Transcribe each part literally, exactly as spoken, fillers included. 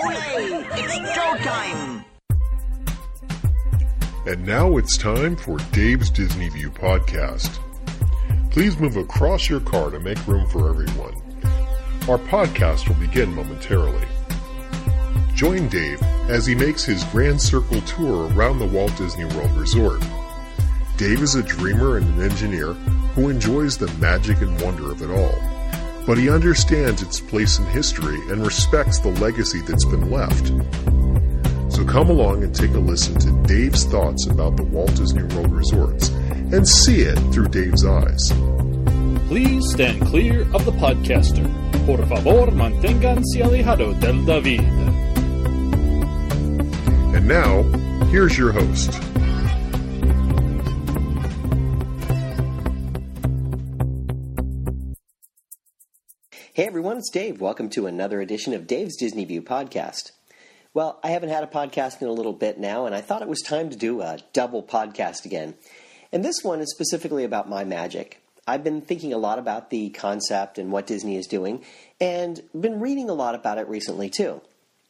Ole! It's Joe time! And now it's time for Dave's Disney View podcast. Please move across your car to make room for everyone. Our podcast will begin momentarily. Join Dave as he makes his Grand Circle tour around the Walt Disney World Resort. Dave is a dreamer and an engineer who enjoys the magic and wonder of it all, but he understands its place in history and respects the legacy that's been left. So come along and take a listen to Dave's thoughts about the Walt Disney World Resorts and see it through Dave's eyes. Please stand clear of the podcaster. Por favor, manténganse alejado del David. And now, here's your host. Hey everyone, it's Dave. Welcome to another edition of Dave's Disney View podcast. Well, I haven't had a podcast in a little bit now, and I thought it was time to do a double podcast again. And this one is specifically about My Magic. I've been thinking a lot about the concept and what Disney is doing, and been reading a lot about it recently too.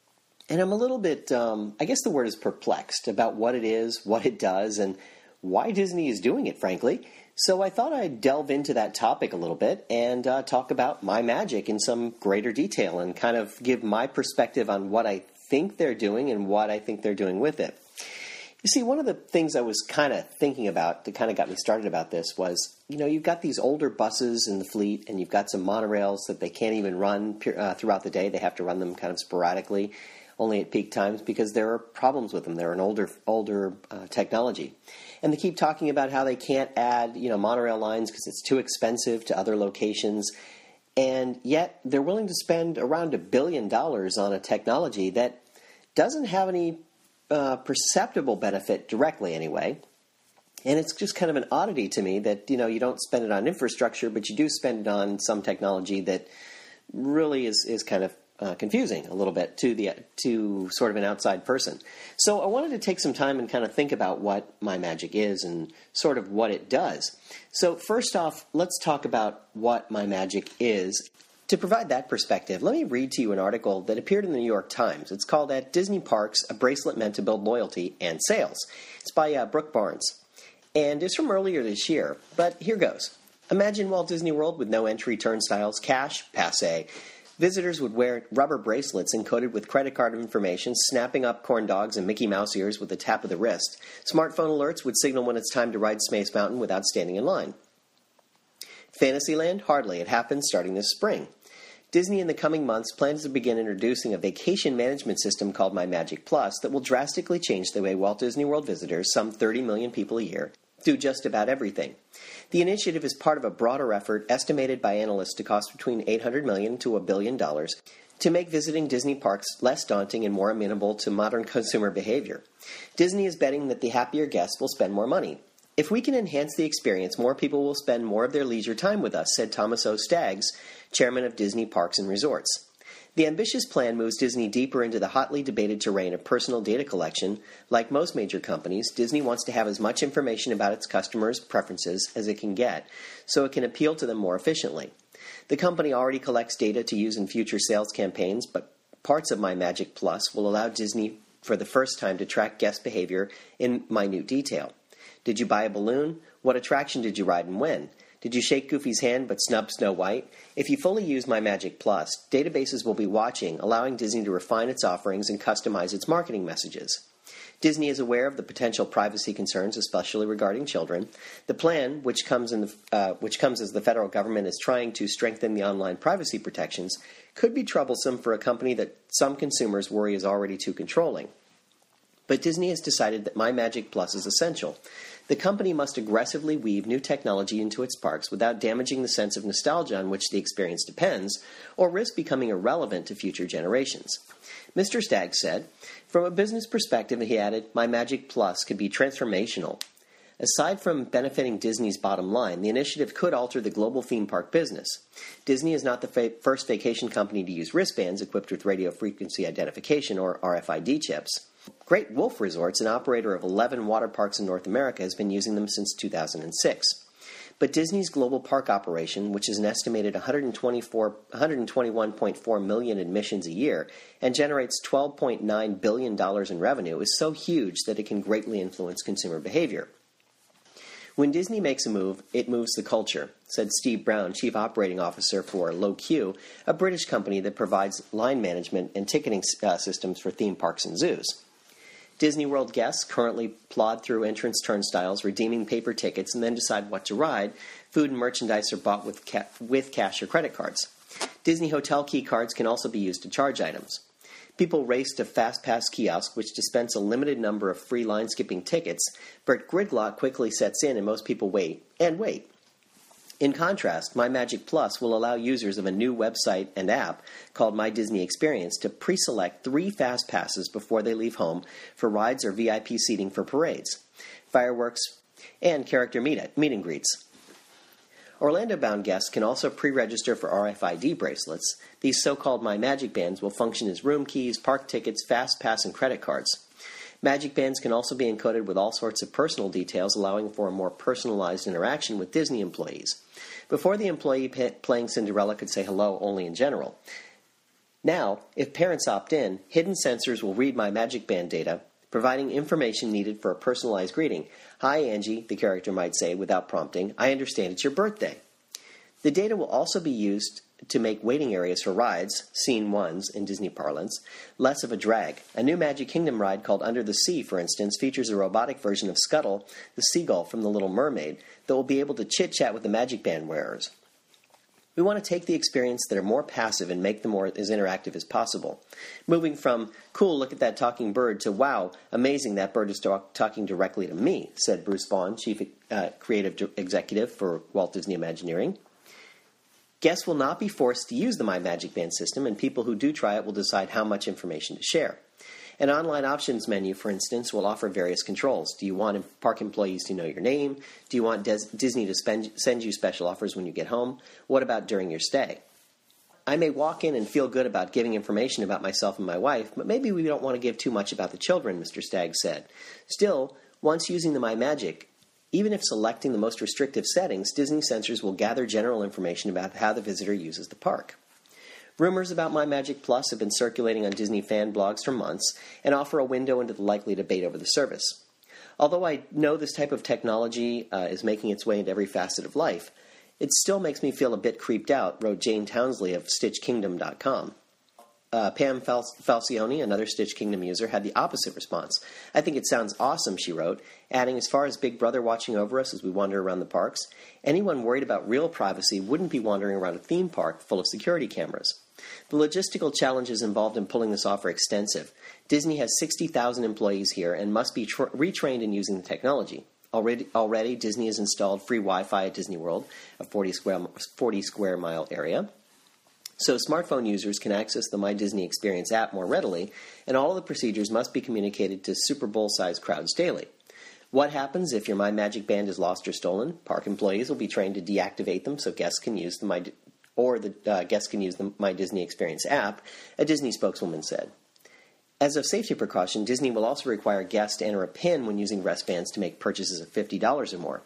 And I'm a little bit, um, I guess the word is perplexed about what it is, what it does, and why Disney is doing it, frankly. So I thought I'd delve into that topic a little bit and uh, talk about My Magic in some greater detail and kind of give my perspective on what I think they're doing and what I think they're doing with it. You see, one of the things I was kind of thinking about that kind of got me started about this was, you know, you've got these older buses in the fleet and you've got some monorails that they can't even run uh, throughout the day. They have to run them kind of sporadically, only at peak times because there are problems with them. They're an older, older uh, technology. And they keep talking about how they can't add, you know, monorail lines because it's too expensive to other locations. And yet they're willing to spend around a billion dollars on a technology that doesn't have any uh, perceptible benefit directly anyway. And it's just kind of an oddity to me that, you know, you don't spend it on infrastructure, but you do spend it on some technology that really is, is kind of uh, confusing a little bit to the to sort of an outside person. So I wanted to take some time and kind of think about what My Magic is and sort of what it does. So first off, let's talk about what My Magic is. To provide that perspective, let me read to you an article that appeared in the New York Times. It's called At Disney Parks, A Bracelet Meant to Build Loyalty and Sales. It's by uh, Brooke Barnes. And it's from earlier this year, but here goes. Imagine Walt Disney World with no entry turnstiles, cash, passé. Visitors would wear rubber bracelets encoded with credit card information, snapping up corn dogs and Mickey Mouse ears with a tap of the wrist. Smartphone alerts would signal when it's time to ride Space Mountain without standing in line. Fantasyland? Hardly. It happens starting this spring. Disney in the coming months plans to begin introducing a vacation management system called My Magic Plus that will drastically change the way Walt Disney World visitors, some thirty million people a year, do just about everything. The initiative is part of a broader effort estimated by analysts to cost between eight hundred million dollars to a billion dollars to make visiting Disney parks less daunting and more amenable to modern consumer behavior. Disney is betting that the happier guests will spend more money. If we can enhance the experience, more people will spend more of their leisure time with us, said Thomas O. Staggs, chairman of Disney Parks and Resorts. The ambitious plan moves Disney deeper into the hotly debated terrain of personal data collection. Like most major companies, Disney wants to have as much information about its customers' preferences as it can get, so it can appeal to them more efficiently. The company already collects data to use in future sales campaigns, but parts of My Magic Plus will allow Disney for the first time to track guest behavior in minute detail. Did you buy a balloon? What attraction did you ride and when? Did you shake Goofy's hand but snub Snow White? If you fully use My Magic Plus, databases will be watching, allowing Disney to refine its offerings and customize its marketing messages. Disney is aware of the potential privacy concerns, especially regarding children. The plan, which comes in the, uh, which comes as the federal government is trying to strengthen the online privacy protections, could be troublesome for a company that some consumers worry is already too controlling. But Disney has decided that My Magic Plus is essential. The company must aggressively weave new technology into its parks without damaging the sense of nostalgia on which the experience depends, or risk becoming irrelevant to future generations. Mister Staggs said, from a business perspective, he added, My Magic Plus could be transformational. Aside from benefiting Disney's bottom line, the initiative could alter the global theme park business. Disney is not the fa- first vacation company to use wristbands equipped with radio frequency identification, or R F I D chips. Great Wolf Resorts, an operator of eleven water parks in North America, has been using them since two thousand six. But Disney's global park operation, which is an estimated one hundred twenty-four, one hundred twenty-one point four million admissions a year and generates twelve point nine billion dollars in revenue, is so huge that it can greatly influence consumer behavior. When Disney makes a move, it moves the culture, said Steve Brown, Chief Operating Officer for LoQueue, a British company that provides line management and ticketing uh, systems for theme parks and zoos. Disney World guests currently plod through entrance turnstiles, redeeming paper tickets, and then decide what to ride. Food and merchandise are bought with, ca- with cash or credit cards. Disney hotel key cards can also be used to charge items. People race to FastPass kiosk, which dispense a limited number of free line-skipping tickets, but gridlock quickly sets in and most people wait and wait. In contrast, MyMagic Plus will allow users of a new website and app called My Disney Experience to pre-select three fast passes before they leave home for rides or V I P seating for parades, fireworks, and character meet, meet and greets. Orlando-bound guests can also pre-register for R F I D bracelets. These so-called MyMagic bands will function as room keys, park tickets, fast pass, and credit cards. Magic bands can also be encoded with all sorts of personal details, allowing for a more personalized interaction with Disney employees. Before, the employee p- playing Cinderella could say hello only in general. Now, if parents opt in, hidden sensors will read MyMagic band data, providing information needed for a personalized greeting. "Hi, Angie," the character might say without prompting. "I understand it's your birthday." The data will also be used to make waiting areas for rides, scene ones in Disney parlance, less of a drag. A new Magic Kingdom ride called Under the Sea, for instance, features a robotic version of Scuttle, the seagull from The Little Mermaid, that will be able to chit-chat with the Magic Band wearers. We want to take the experience that are more passive and make them more as interactive as possible. Moving from, "Cool, look at that talking bird," to, "Wow, amazing, that bird is talk- talking directly to me," said Bruce Vaughn, Chief uh, Creative Executive for Walt Disney Imagineering. Guests will not be forced to use the MyMagic Band system, and people who do try it will decide how much information to share. An online options menu, for instance, will offer various controls. Do you want park employees to know your name? Do you want Des- Disney to spend, send you special offers when you get home? What about during your stay? I may walk in and feel good about giving information about myself and my wife, but maybe we don't want to give too much about the children, Mister Staggs said. Still, once using the MyMagic, even if selecting the most restrictive settings, Disney sensors will gather general information about how the visitor uses the park. Rumors about MyMagic Plus have been circulating on Disney fan blogs for months and offer a window into the likely debate over the service. Although I know this type of technology uh, is making its way into every facet of life, it still makes me feel a bit creeped out, wrote Jane Townsley of Stitch Kingdom dot com. Uh, Pam Fal- Falcioni, another Stitch Kingdom user, had the opposite response. "I think it sounds awesome," she wrote, adding, "As far as Big Brother watching over us as we wander around the parks, anyone worried about real privacy wouldn't be wandering around a theme park full of security cameras." The logistical challenges involved in pulling this off are extensive. Disney has sixty thousand employees here and must be tra- retrained in using the technology. Already, already, Disney has installed free Wi-Fi at Disney World, a forty square, forty square mile area. So smartphone users can access the My Disney Experience app more readily, and all of the procedures must be communicated to Super Bowl-sized crowds daily. What happens if your MyMagic Band is lost or stolen? Park employees will be trained to deactivate them so guests can use the My or the uh, guests can use the My Disney Experience app, a Disney spokeswoman said. As a safety precaution, Disney will also require guests to enter a PIN when using wristbands to make purchases of fifty dollars or more.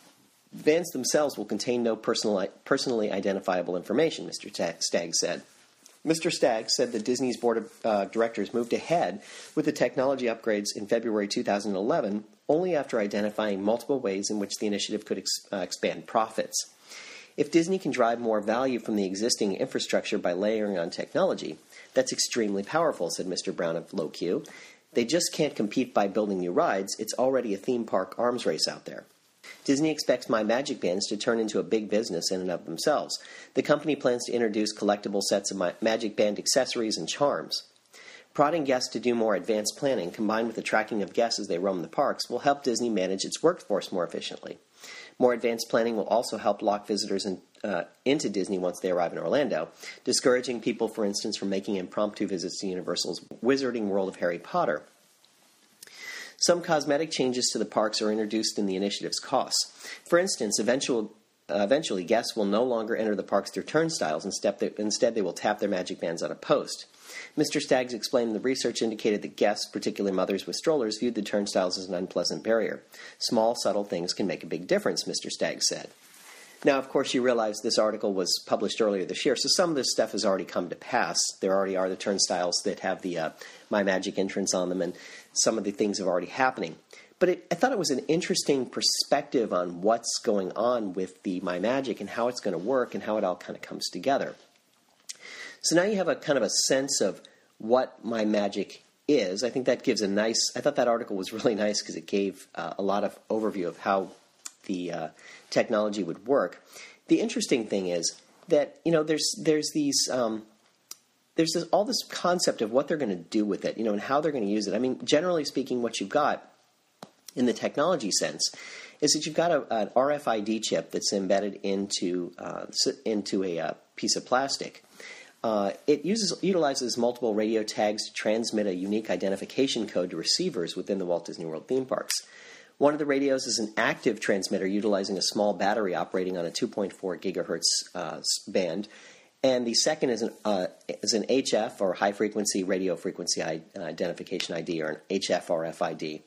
Bands themselves will contain no personal, personally identifiable information, Mister Staggs said. Mister Staggs said that Disney's board of uh, directors moved ahead with the technology upgrades in February two thousand eleven, only after identifying multiple ways in which the initiative could ex- uh, expand profits. If Disney can drive more value from the existing infrastructure by layering on technology, that's extremely powerful, said Mister Brown of LoQueue. They just can't compete by building new rides. It's already a theme park arms race out there. Disney expects MyMagic Bands to turn into a big business in and of themselves. The company plans to introduce collectible sets of Magic Band accessories and charms. Prodding guests to do more advanced planning, combined with the tracking of guests as they roam the parks, will help Disney manage its workforce more efficiently. More advanced planning will also help lock visitors in, uh, into Disney once they arrive in Orlando, discouraging people, for instance, from making impromptu visits to Universal's Wizarding World of Harry Potter. Some cosmetic changes to the parks are introduced in the initiative's costs. For instance, eventual, uh, eventually guests will no longer enter the parks through turnstiles. Instead they, instead, they will tap their Magic Bands on a post. Mister Staggs explained the research indicated that guests, particularly mothers with strollers, viewed the turnstiles as an unpleasant barrier. Small, subtle things can make a big difference, Mister Staggs said. Now, of course, you realize this article was published earlier this year, so some of this stuff has already come to pass. There already are the turnstiles that have the uh, MyMagic entrance on them, and some of the things are already happening. But it, I thought it was an interesting perspective on what's going on with the MyMagic and how it's going to work and how it all kind of comes together. So now you have a kind of a sense of what MyMagic is. I think that gives a nice, I thought that article was really nice because it gave uh, a lot of overview of how the uh, technology would work. The interesting thing is that, you know, there's there's these um, there's this, all this concept of what they're going to do with it, you know, and how they're going to use it. I mean, generally speaking, what you've got in the technology sense is that you've got a, an R F I D chip that's embedded into uh, into a uh, piece of plastic. Uh, it uses utilizes multiple radio tags to transmit a unique identification code to receivers within the Walt Disney World theme parks. One of the radios is an active transmitter utilizing a small battery operating on a two point four gigahertz uh, band, and the second is an uh, is an H F, or high frequency radio frequency identification I D, or an H F R F I D.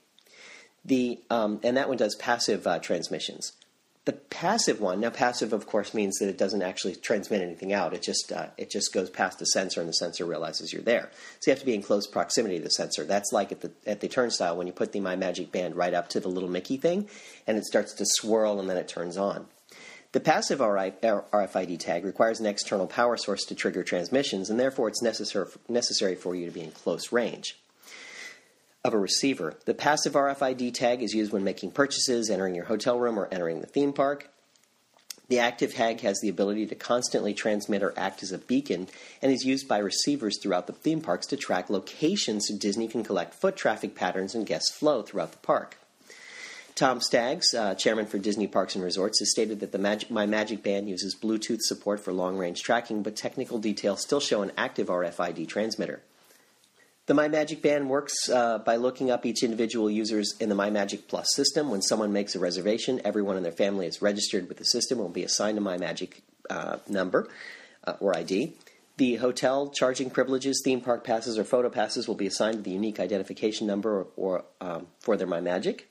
The um, and that one does passive uh, transmissions. The passive one, now passive of course means that it doesn't actually transmit anything out. It just uh, it just goes past the sensor, and the sensor realizes you're there. So you have to be in close proximity to the sensor. That's like at the at the turnstile when you put the MyMagic band right up to the little Mickey thing, and it starts to swirl, and then it turns on. The passive R F I D tag requires an external power source to trigger transmissions, and therefore it's necessary necessary for you to be in close range of a receiver. The passive R F I D tag is used when making purchases, entering your hotel room, or entering the theme park. The active tag has the ability to constantly transmit or act as a beacon and is used by receivers throughout the theme parks to track locations so Disney can collect foot traffic patterns and guest flow throughout the park. Tom Staggs, uh, chairman for Disney Parks and Resorts, has stated that the Mag- MyMagic band uses Bluetooth support for long-range tracking, but technical details still show an active R F I D transmitter. The MyMagic band works uh, by looking up each individual users in the MyMagic Plus system. When someone makes a reservation, everyone in their family is registered with the system and will be assigned a MyMagic uh, number uh, or I D. The hotel charging privileges, theme park passes, or photo passes will be assigned to the unique identification number or, or um, for their MyMagic.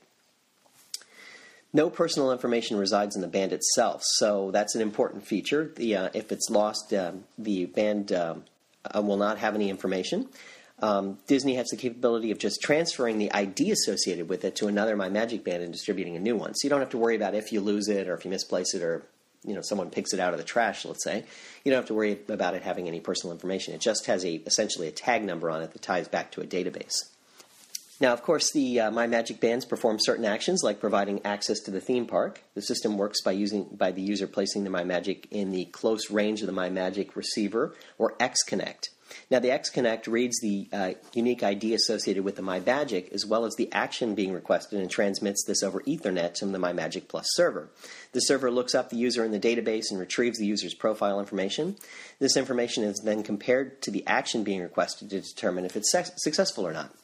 No personal information resides in the band itself, so that's an important feature. The, uh, if it's lost, um, the band um, uh, will not have any information. Um, Disney has the capability of just transferring the I D associated with it to another MyMagic band and distributing a new one. So you don't have to worry about if you lose it or if you misplace it or, you know, someone picks it out of the trash, let's say. You don't have to worry about it having any personal information. It just has a essentially a tag number on it that ties back to a database. Now, of course, the uh, MyMagic bands perform certain actions like providing access to the theme park. The system works by using by the user placing the MyMagic in the close range of the MyMagic receiver, or X-Connect. Now, the X-Connect reads the uh, unique I D associated with the MyMagic, as well as the action being requested, and transmits this over Ethernet to the MyMagic Plus server. The server looks up the user in the database and retrieves the user's profile information. This information is then compared to the action being requested to determine if it's su- successful or not.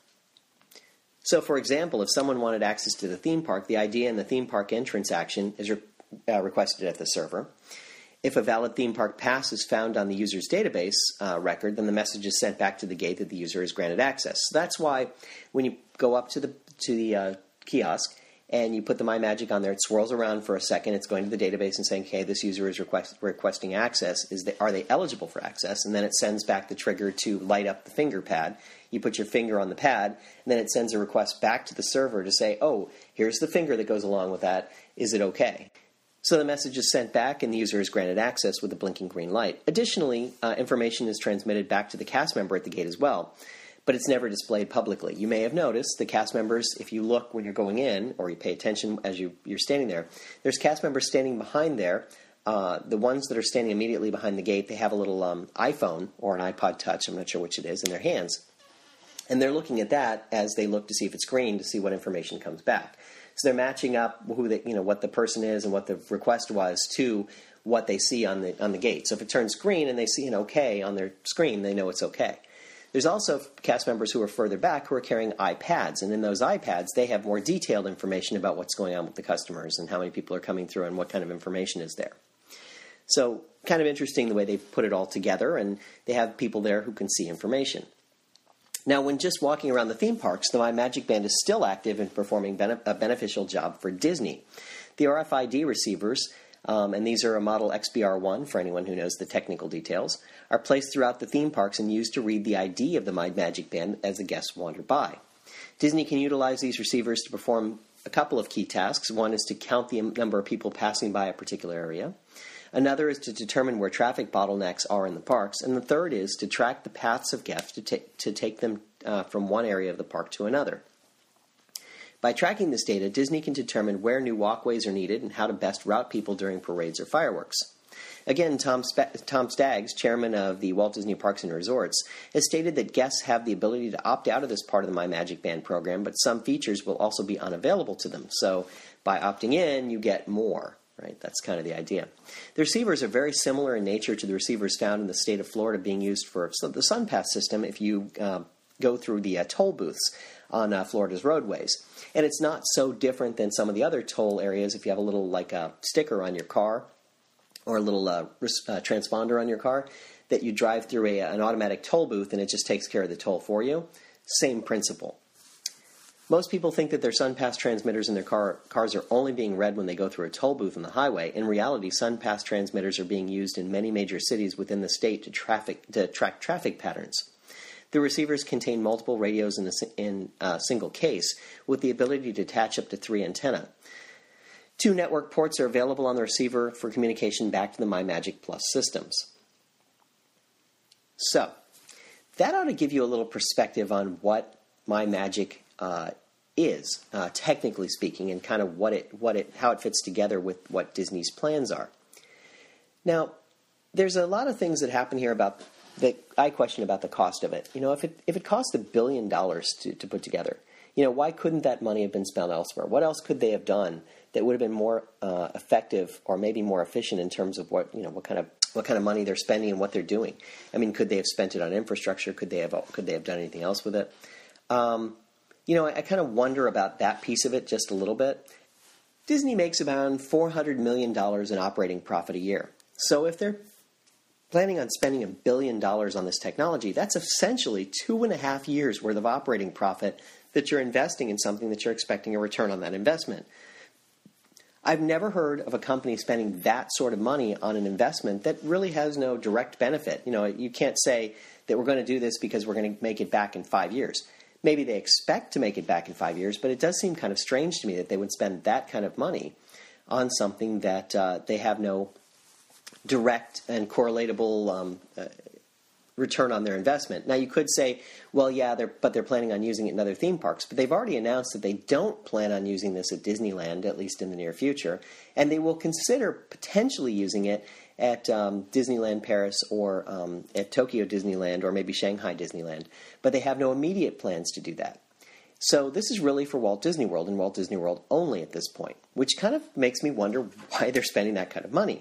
So, for example, if someone wanted access to the theme park, the I D and the theme park entrance action is re- uh, requested at the server. If a valid theme park pass is found on the user's database uh, record, then the message is sent back to the gate that the user is granted access. So that's why when you go up to the to the uh, kiosk and you put the MyMagic on there, it swirls around for a second. It's going to the database and saying, "Okay, this user is request, requesting access. Is they, are they eligible for access?" And then it sends back the trigger to light up the finger pad. You put your finger on the pad, and then it sends a request back to the server to say, "Oh, here's the finger that goes along with that. Is it okay?" So the message is sent back, and the user is granted access with a blinking green light. Additionally, uh, information is transmitted back to the cast member at the gate as well, but it's never displayed publicly. You may have noticed the cast members, if you look when you're going in, or you pay attention as you, you're standing there, there's cast members standing behind there. Uh, the ones that are standing immediately behind the gate, they have a little um, iPhone or an iPod Touch, I'm not sure which it is, in their hands. And they're looking at that as they look to see if it's green to see what information comes back. So they're matching up who they, you know, what the person is and what the request was to what they see on the on the gate. So if it turns green and they see an OK on their screen, they know it's OK. There's also cast members who are further back who are carrying iPads, and in those iPads they have more detailed information about what's going on with the customers and how many people are coming through and what kind of information is there. So kind of interesting the way they put it all together, and they have people there who can see information. Now, when just walking around the theme parks, the MyMagic band is still active and performing bene- a beneficial job for Disney. The R F I D receivers um, and these are a model X B R one, for anyone who knows the technical details, are placed throughout the theme parks and used to read the I D of the My Magic Band as the guests wander by. Disney can utilize these receivers to perform a couple of key tasks. One is to count the number of people passing by a particular area. Another is to determine where traffic bottlenecks are in the parks. And the third is to track the paths of guests to, ta- to take them uh, from one area of the park to another. By tracking this data, Disney can determine where new walkways are needed and how to best route people during parades or fireworks. Again, Tom, Sp- Tom Staggs, chairman of the Walt Disney Parks and Resorts, has stated that guests have the ability to opt out of this part of the My Magic Band program, but some features will also be unavailable to them. So by opting in, you get more, right? That's kind of the idea. The receivers are very similar in nature to the receivers found in the state of Florida being used for the SunPass system if you uh, go through the uh, toll booths on uh, Florida's roadways. And it's not so different than some of the other toll areas if you have a little like a sticker on your car or a little uh, res- uh, transponder on your car that you drive through a, an automatic toll booth and it just takes care of the toll for you. Same principle. Most people think that their SunPass transmitters in their car, cars are only being read when they go through a toll booth on the highway. In reality, SunPass transmitters are being used in many major cities within the state to, traffic, to track traffic patterns. The receivers contain multiple radios in a, in a single case with the ability to attach up to three antennae. Two network ports are available on the receiver for communication back to the My Magic Plus systems. So, that ought to give you a little perspective on what My Magic uh, is, uh, technically speaking, and kind of what it, what it, how it fits together with what Disney's plans are. Now, there's a lot of things that happen here about that I question about the cost of it. You know, if it if it cost a billion dollars to, to put together, you know, why couldn't that money have been spent elsewhere? What else could they have done that would have been more uh, effective or maybe more efficient in terms of what, you know, what kind of what kind of money they're spending and what they're doing? I mean, could they have spent it on infrastructure? Could they have could they have done anything else with it? Um, you know, I, I kind of wonder about that piece of it just a little bit. Disney makes about four hundred million dollars in operating profit a year. So if they're planning on spending a billion dollars on this technology, that's essentially two and a half years worth of operating profit that you're investing in something that you're expecting a return on that investment. I've never heard of a company spending that sort of money on an investment that really has no direct benefit. You know, you can't say that we're going to do this because we're going to make it back in five years. Maybe they expect to make it back in five years, but it does seem kind of strange to me that they would spend that kind of money on something that uh, they have no direct and correlatable um, uh, return on their investment. Now, you could say, well, yeah, they're, but they're planning on using it in other theme parks. But they've already announced that they don't plan on using this at Disneyland, at least in the near future. And they will consider potentially using it at um, Disneyland Paris or um, at Tokyo Disneyland or maybe Shanghai Disneyland. But they have no immediate plans to do that. So this is really for Walt Disney World and Walt Disney World only at this point, which kind of makes me wonder why they're spending that kind of money.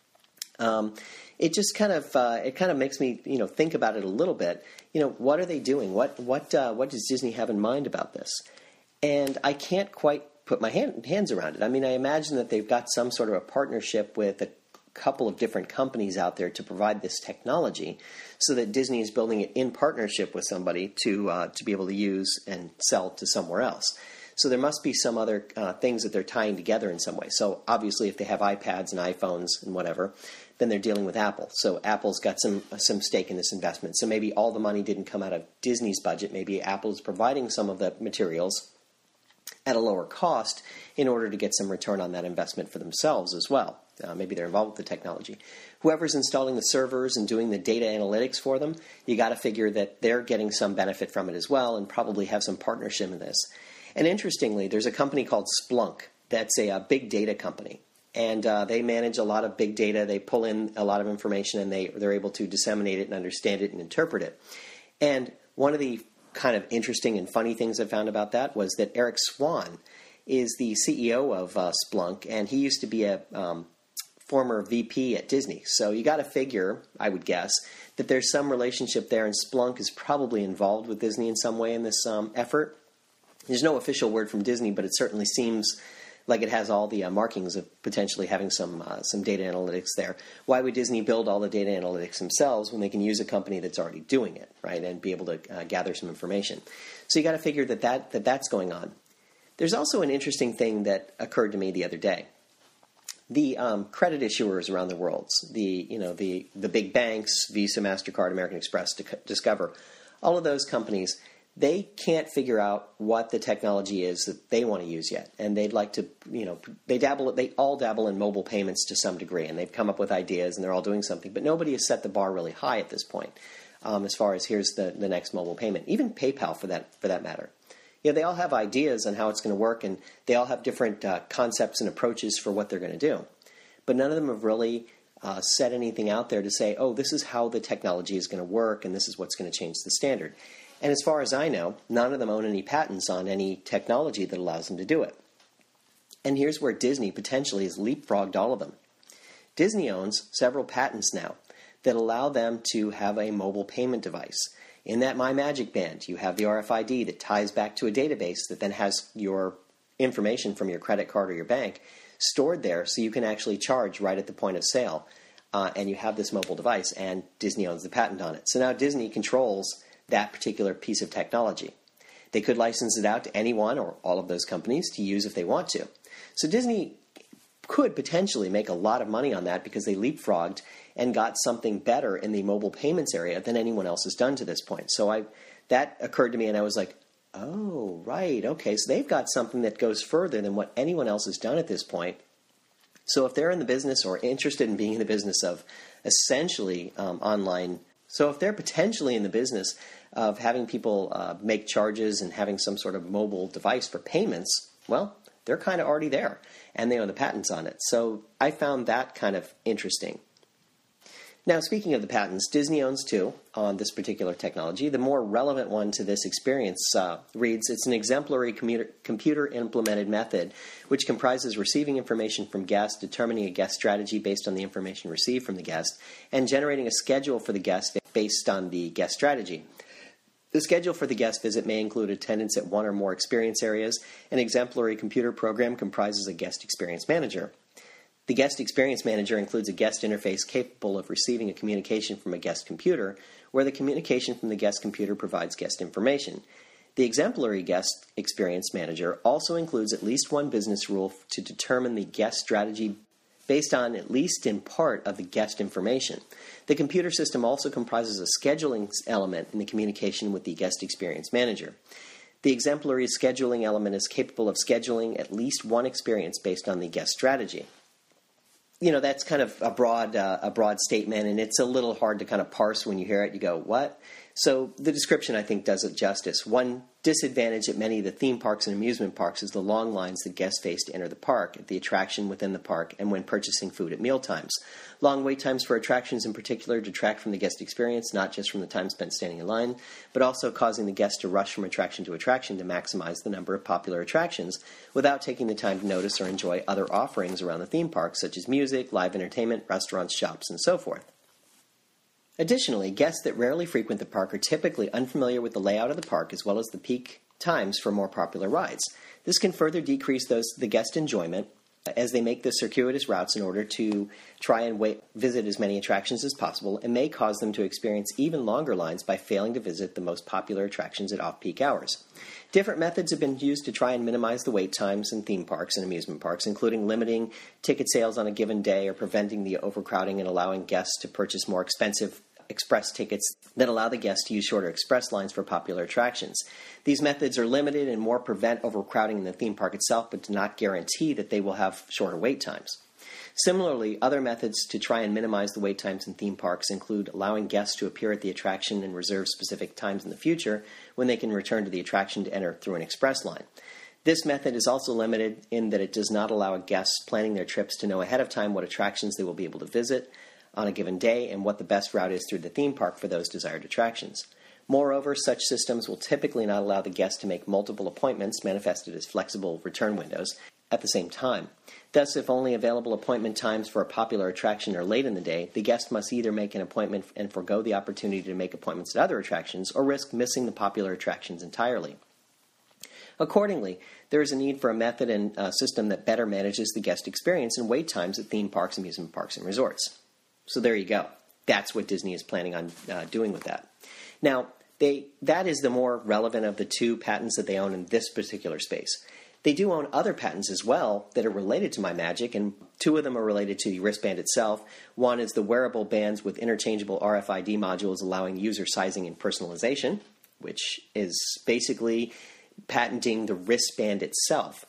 Um, it just kind of uh, it kind of makes me you know think about it a little bit. You know, what are they doing? What what uh, what does Disney have in mind about this? And I can't quite put my hand, hands around it. I mean, I imagine that they've got some sort of a partnership with a couple of different companies out there to provide this technology, so that Disney is building it in partnership with somebody to uh, to be able to use and sell to somewhere else. So there must be some other uh, things that they're tying together in some way. So obviously, if they have iPads and iPhones and whatever, then they're dealing with Apple. So Apple's got some some stake in this investment. So maybe all the money didn't come out of Disney's budget. Maybe Apple is providing some of the materials at a lower cost in order to get some return on that investment for themselves as well. Uh, maybe they're involved with the technology. Whoever's installing the servers and doing the data analytics for them, you got to figure that they're getting some benefit from it as well and probably have some partnership in this. And interestingly, there's a company called Splunk that's a, a big data company. And uh, they manage a lot of big data. They pull in a lot of information, and they, they're able to disseminate it and understand it and interpret it. And one of the kind of interesting and funny things I found about that was that Eric Swan is the C E O of uh, Splunk, and he used to be a um, former V P at Disney. So you got to figure, I would guess, that there's some relationship there, and Splunk is probably involved with Disney in some way in this um, effort. There's no official word from Disney, but it certainly seems like it has all the uh, markings of potentially having some uh, some data analytics there. Why would Disney build all the data analytics themselves when they can use a company that's already doing it, right, and be able to uh, gather some information? So you got to figure that, that that that's going on. There's also an interesting thing that occurred to me the other day. the um, credit issuers around the world, the you know the the big banks, Visa, MasterCard, American Express, Discover, all of those companies, they can't figure out what the technology is that they want to use yet, and they'd like to you know they dabble they all dabble in mobile payments to some degree, and they've come up with ideas and they're all doing something, but nobody has set the bar really high at this point. Um, as far as here's the, the next mobile payment, even PayPal for that for that matter. You know, they all have ideas on how it's going to work, and they all have different uh, concepts and approaches for what they're going to do. But none of them have really uh, set anything out there to say, oh, this is how the technology is going to work, and this is what's going to change the standard. And as far as I know, none of them own any patents on any technology that allows them to do it. And here's where Disney potentially has leapfrogged all of them. Disney owns several patents now that allow them to have a mobile payment device. In that My Magic Band, you have the R F I D that ties back to a database that then has your information from your credit card or your bank stored there so you can actually charge right at the point of sale. Uh, and you have this mobile device, and Disney owns the patent on it. So now Disney controls that particular piece of technology. They could license it out to anyone or all of those companies to use if they want to. So Disney could potentially make a lot of money on that because they leapfrogged and got something better in the mobile payments area than anyone else has done to this point. So I that occurred to me, and I was like, oh, right, okay. So they've got something that goes further than what anyone else has done at this point. So if they're in the business or interested in being in the business of essentially um, online, so if they're potentially in the business of having people uh, make charges and having some sort of mobile device for payments, well, they're kind of already there, and they own the patents on it. So I found that kind of interesting. Now, speaking of the patents, Disney owns two on this particular technology. The more relevant one to this experience uh, reads, it's an exemplary commuter, computer-implemented method which comprises receiving information from guests, determining a guest strategy based on the information received from the guest, and generating a schedule for the guest based on the guest strategy. The schedule for the guest visit may include attendance at one or more experience areas. An exemplary computer program comprises a guest experience manager. The guest experience manager includes a guest interface capable of receiving a communication from a guest computer, where the communication from the guest computer provides guest information. The exemplary guest experience manager also includes at least one business rule to determine the guest strategy based on, at least in part, of the guest information. The computer system also comprises a scheduling element in the communication with the guest experience manager. The exemplary scheduling element is capable of scheduling at least one experience based on the guest strategy. You know, that's kind of a broad uh, a broad statement, and it's a little hard to kind of parse when you hear it. You go, what? So the description, I think, does it justice. One disadvantage at many of the theme parks and amusement parks is the long lines that guests face to enter the park, at the attraction within the park, and when purchasing food at meal times. Long wait times for attractions in particular detract from the guest experience, not just from the time spent standing in line, but also causing the guest to rush from attraction to attraction to maximize the number of popular attractions without taking the time to notice or enjoy other offerings around the theme park, such as music, live entertainment, restaurants, shops, and so forth. Additionally, guests that rarely frequent the park are typically unfamiliar with the layout of the park as well as the peak times for more popular rides. This can further decrease those the guest enjoyment as they make the circuitous routes in order to try and wait, visit as many attractions as possible, and may cause them to experience even longer lines by failing to visit the most popular attractions at off-peak hours. Different methods have been used to try and minimize the wait times in theme parks and amusement parks, including limiting ticket sales on a given day or preventing the overcrowding and allowing guests to purchase more expensive express tickets that allow the guests to use shorter express lines for popular attractions. These methods are limited and more prevent overcrowding in the theme park itself, but do not guarantee that they will have shorter wait times. Similarly, other methods to try and minimize the wait times in theme parks include allowing guests to appear at the attraction and reserve specific times in the future when they can return to the attraction to enter through an express line. This method is also limited in that it does not allow guests planning their trips to know ahead of time what attractions they will be able to visit on a given day and what the best route is through the theme park for those desired attractions. Moreover, such systems will typically not allow the guest to make multiple appointments, manifested as flexible return windows, at the same time. Thus, if only available appointment times for a popular attraction are late in the day, the guest must either make an appointment and forego the opportunity to make appointments at other attractions, or risk missing the popular attractions entirely. Accordingly, there is a need for a method and uh, system that better manages the guest experience and wait times at theme parks, amusement parks, and resorts. So there you go. That's what Disney is planning on uh, doing with that. Now, they that is the more relevant of the two patents that they own in this particular space. They do own other patents as well that are related to MyMagic, and two of them are related to the wristband itself. One is the wearable bands with interchangeable R F I D modules allowing user sizing and personalization, which is basically patenting the wristband itself.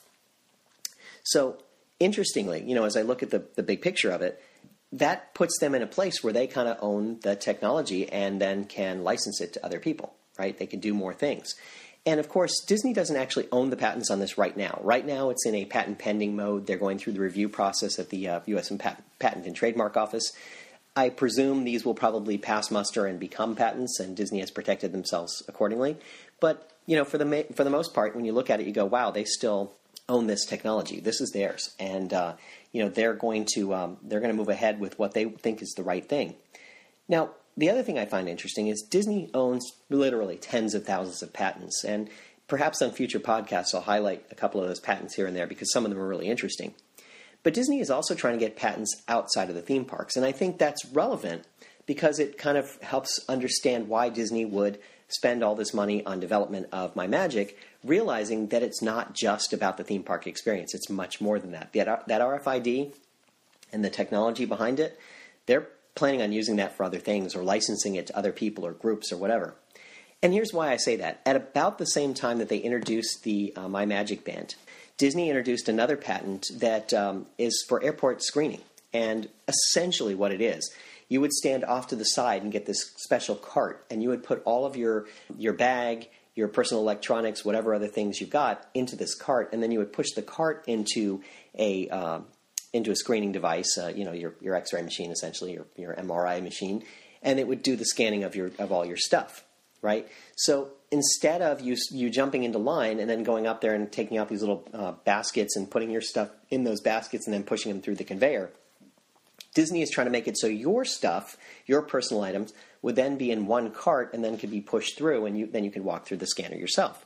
So, interestingly, you know, as I look at the, the big picture of it, that puts them in a place where they kind of own the technology and then can license it to other people, right? They can do more things. And of course, Disney doesn't actually own the patents on this right now. Right now, it's in a patent pending mode. They're going through the review process at the uh, U S Patent and Trademark Office. I presume these will probably pass muster and become patents, and Disney has protected themselves accordingly. But, you know, for the ma- for the most part, when you look at it, you go, wow, they still own this technology. This is theirs, and uh, you know, they're going to um, they're going to move ahead with what they think is the right thing. Now, the other thing I find interesting is Disney owns literally tens of thousands of patents, and perhaps on future podcasts I'll highlight a couple of those patents here and there because some of them are really interesting. But Disney is also trying to get patents outside of the theme parks, and I think that's relevant because it kind of helps understand why Disney would spend all this money on development of MyMagic, realizing that it's not just about the theme park experience. It's much more than that. That, that R F I D and the technology behind it, they're planning on using that for other things or licensing it to other people or groups or whatever. And here's why I say that. At about the same time that they introduced the uh, MyMagic Band, Disney introduced another patent that um, is for airport screening. And essentially what it is, you would stand off to the side and get this special cart, and you would put all of your, your bag, your personal electronics, whatever other things you've got, into this cart, and then you would push the cart into a uh, into a screening device, uh, you know, your your X-ray machine, essentially, your your M R I machine, and it would do the scanning of your of all your stuff, right? So instead of you you jumping into line and then going up there and taking out these little uh, baskets and putting your stuff in those baskets and then pushing them through the conveyor, Disney is trying to make it so your stuff, your personal items, would then be in one cart and then could be pushed through, and you, then you could walk through the scanner yourself.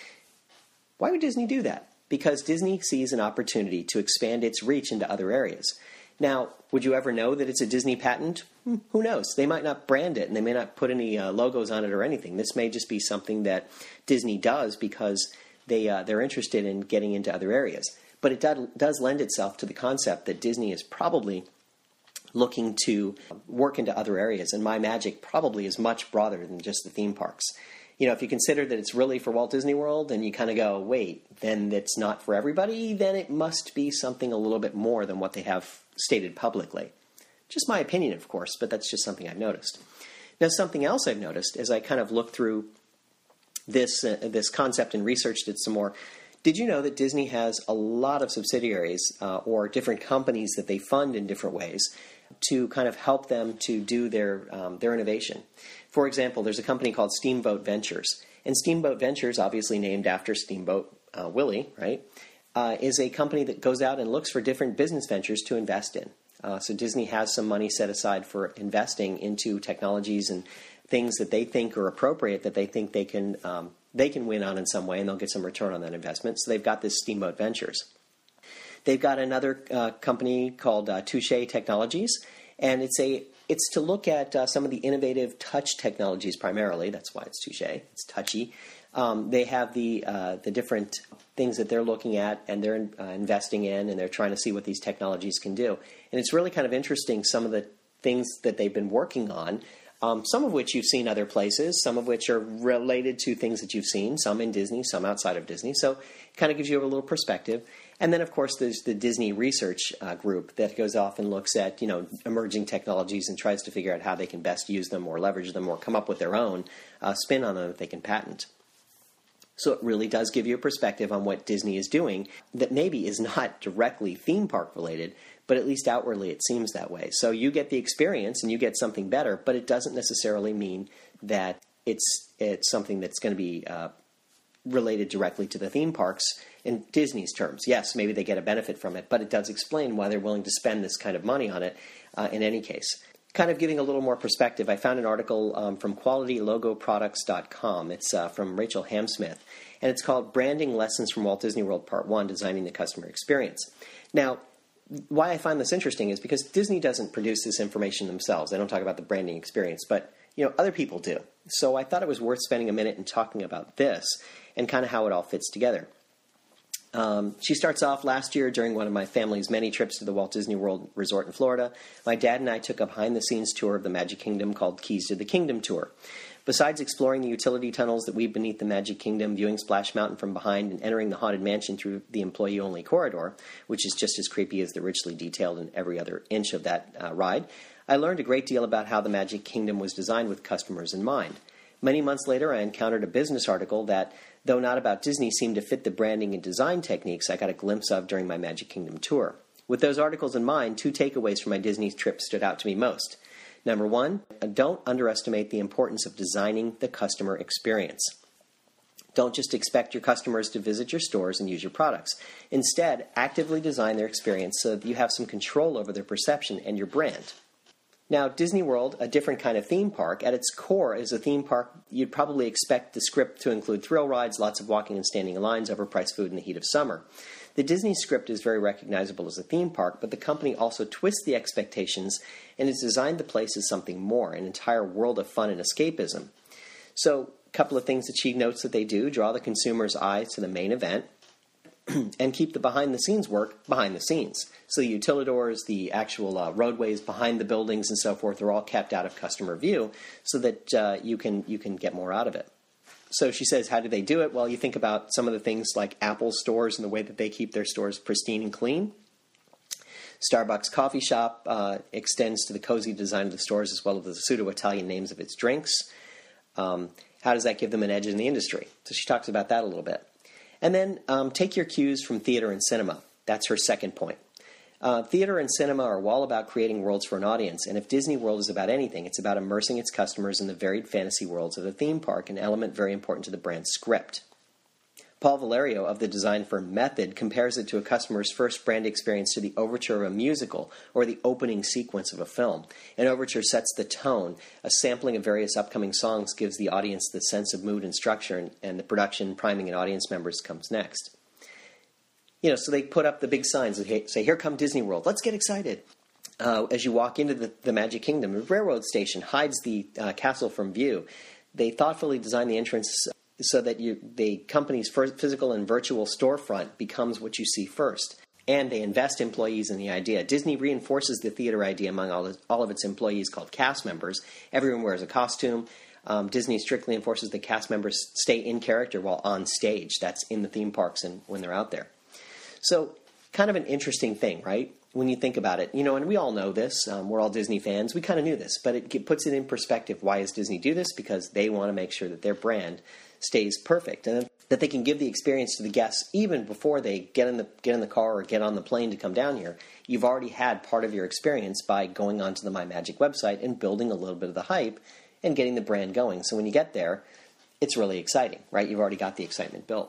Why would Disney do that? Because Disney sees an opportunity to expand its reach into other areas. Now, would you ever know that it's a Disney patent? Hmm, who knows? They might not brand it, and they may not put any uh, logos on it or anything. This may just be something that Disney does because they, uh, they're interested in getting into other areas. But it does, does lend itself to the concept that Disney is probably looking to work into other areas, and MyMagic probably is much broader than just the theme parks. You know, if you consider that it's really for Walt Disney World, and you kind of go, wait, then it's not for everybody, then it must be something a little bit more than what they have stated publicly. Just my opinion, of course, but that's just something I've noticed. Now, something else I've noticed as I kind of looked through this uh, this concept and researched it some more, did you know that Disney has a lot of subsidiaries uh, or different companies that they fund in different ways to kind of help them to do their um, their innovation? For example, there's a company called Steamboat Ventures. And Steamboat Ventures, obviously named after Steamboat uh, Willie, right, uh, is a company that goes out and looks for different business ventures to invest in. Uh, so Disney has some money set aside for investing into technologies and things that they think are appropriate, that they think they can um, they can win on in some way, and they'll get some return on that investment. So they've got this Steamboat Ventures. They've got another uh, company called uh, Touche Technologies, and it's a it's to look at uh, some of the innovative touch technologies primarily. That's why it's Touche. It's touchy. Um, they have the uh, the different things that they're looking at and they're uh, investing in, and they're trying to see what these technologies can do. And it's really kind of interesting, some of the things that they've been working on, um, some of which you've seen other places, some of which are related to things that you've seen, some in Disney, some outside of Disney. So it kind of gives you a little perspective. And then, of course, there's the Disney Research uh, Group that goes off and looks at, you know, emerging technologies and tries to figure out how they can best use them or leverage them or come up with their own uh, spin on them that they can patent. So it really does give you a perspective on what Disney is doing that maybe is not directly theme park related, but at least outwardly it seems that way. So you get the experience and you get something better, but it doesn't necessarily mean that it's it's something that's going to be uh, related directly to the theme parks in Disney's terms. Yes, maybe they get a benefit from it, but it does explain why they're willing to spend this kind of money on it uh, in any case. Kind of giving a little more perspective, I found an article um, from quality logo products dot com. It's uh, from Rachel Hamsmith, and it's called Branding Lessons from Walt Disney World Part one, Designing the Customer Experience. Now, why I find this interesting is because Disney doesn't produce this information themselves. They don't talk about the branding experience, but you know, other people do. So I thought it was worth spending a minute and talking about this and kind of how it all fits together. Um, she starts off last year during one of my family's many trips to the Walt Disney World Resort in Florida. My dad and I took a behind-the-scenes tour of the Magic Kingdom called Keys to the Kingdom Tour. Besides exploring the utility tunnels that weave beneath the Magic Kingdom, viewing Splash Mountain from behind, and entering the Haunted Mansion through the employee-only corridor, which is just as creepy as the richly detailed in every other inch of that uh, ride, I learned a great deal about how the Magic Kingdom was designed with customers in mind. Many months later, I encountered a business article that, though not about Disney, seemed to fit the branding and design techniques I got a glimpse of during my Magic Kingdom tour. With those articles in mind, two takeaways from my Disney trip stood out to me most. Number one, don't underestimate the importance of designing the customer experience. Don't just expect your customers to visit your stores and use your products. Instead, actively design their experience so that you have some control over their perception and your brand. Now, Disney World, a different kind of theme park, at its core is a theme park you'd probably expect the script to include thrill rides, lots of walking and standing in lines, overpriced food in the heat of summer. The Disney script is very recognizable as a theme park, but the company also twists the expectations and has designed the place as something more, an entire world of fun and escapism. So, a couple of things that she notes that they do: draw the consumer's eye to the main event, and keep the behind-the-scenes work behind the scenes. So the utilidors, the actual uh, roadways behind the buildings and so forth are all kept out of customer view so that uh, you can you can get more out of it. So she says, how do they do it? Well, you think about some of the things like Apple stores and the way that they keep their stores pristine and clean. Starbucks coffee shop uh, extends to the cozy design of the stores as well as the pseudo-Italian names of its drinks. Um, how does that give them an edge in the industry? So she talks about that a little bit. And then um, take your cues from theater and cinema. That's her second point. Uh, theater and cinema are all about creating worlds for an audience, and if Disney World is about anything, it's about immersing its customers in the varied fantasy worlds of the theme park, an element very important to the brand's script. Paul Valerio of the design firm Method compares it to a customer's first brand experience to the overture of a musical or the opening sequence of a film. An overture sets the tone. A sampling of various upcoming songs gives the audience the sense of mood and structure, and, and the production, priming, and audience members comes next. You know, so they put up the big signs that say, here come Disney World, let's get excited. Uh, as you walk into the, the Magic Kingdom, the railroad station hides the uh, castle from view. They thoughtfully design the entrance so that you, the company's physical and virtual storefront becomes what you see first. And they invest employees in the idea. Disney reinforces the theater idea among all, of, all of its employees called cast members. Everyone wears a costume. Um, Disney strictly enforces the cast members stay in character while on stage. That's in the theme parks and when they're out there. So kind of an interesting thing, right? When you think about it, you know, and we all know this. Um, we're all Disney fans. We kind of knew this, but it puts it in perspective. Why does Disney do this? Because they want to make sure that their brand stays perfect and that they can give the experience to the guests even before they get in the get in the car or get on the plane to come down here. You've already had part of your experience by going onto the MyMagic website and building a little bit of the hype and getting the brand going. So when you get there, it's really exciting, right? You've already got the excitement built.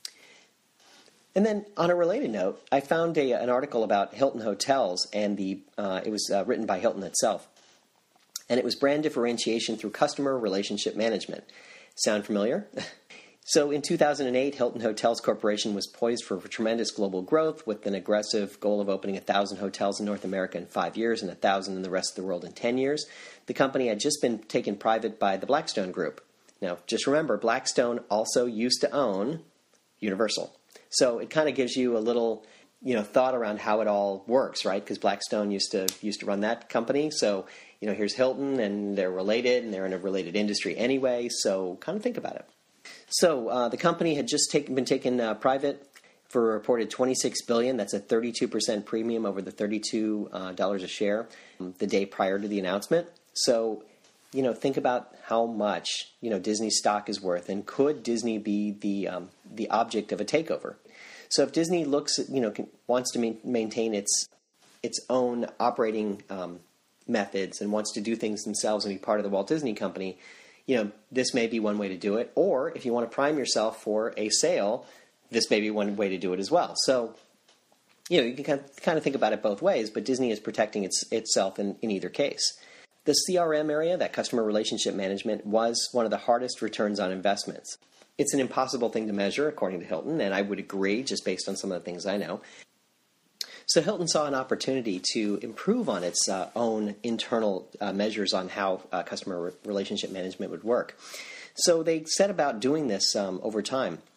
And then, on a related note, I found a, an article about Hilton Hotels, and the uh, it was uh, written by Hilton itself. And it was brand differentiation through customer relationship management. Sound familiar? So in two thousand eight, Hilton Hotels Corporation was poised for tremendous global growth with an aggressive goal of opening one thousand hotels in North America in five years and one thousand in the rest of the world in ten years. The company had just been taken private by the Blackstone Group. Now, just remember, Blackstone also used to own Universal. So it kind of gives you a little, you know, thought around how it all works, right? Because Blackstone used to used to run that company. So, you know, here's Hilton, and they're related, and they're in a related industry anyway. So kind of think about it. So uh, the company had just taken, been taken uh, private for a reported twenty-six billion dollars. That's a thirty-two percent premium over the thirty-two dollars uh, a share um, the day prior to the announcement. So, you know, think about how much, you know, Disney stock is worth, and could Disney be the um, the object of a takeover? So if Disney looks, at, you know, can, wants to ma- maintain its its own operating um, methods and wants to do things themselves and be part of the Walt Disney Company, you know, this may be one way to do it. Or if you want to prime yourself for a sale, this may be one way to do it as well. So, you know, you can kind of, kind of think about it both ways, but Disney is protecting its, itself in, in either case. The C R M area, that customer relationship management, was one of the hardest returns on investments. It's an impossible thing to measure, according to Hilton, and I would agree just based on some of the things I know. So Hilton saw an opportunity to improve on its uh, own internal uh, measures on how uh, customer re- relationship management would work. So they set about doing this um, over time.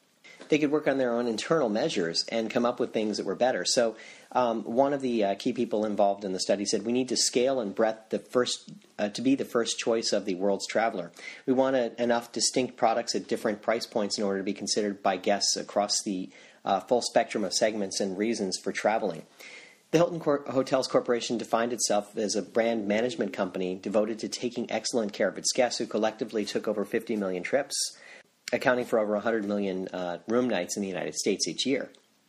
they could work on their own internal measures and come up with things that were better. So um, one of the uh, key people involved in the study said we need to scale and breadth the first uh, to be the first choice of the world's traveler. We want a, enough distinct products at different price points in order to be considered by guests across the uh, full spectrum of segments and reasons for traveling. The Hilton Cor- Hotels Corporation defined itself as a brand management company devoted to taking excellent care of its guests, who collectively took over fifty million trips, accounting for over one hundred million uh, room nights in the United States each year.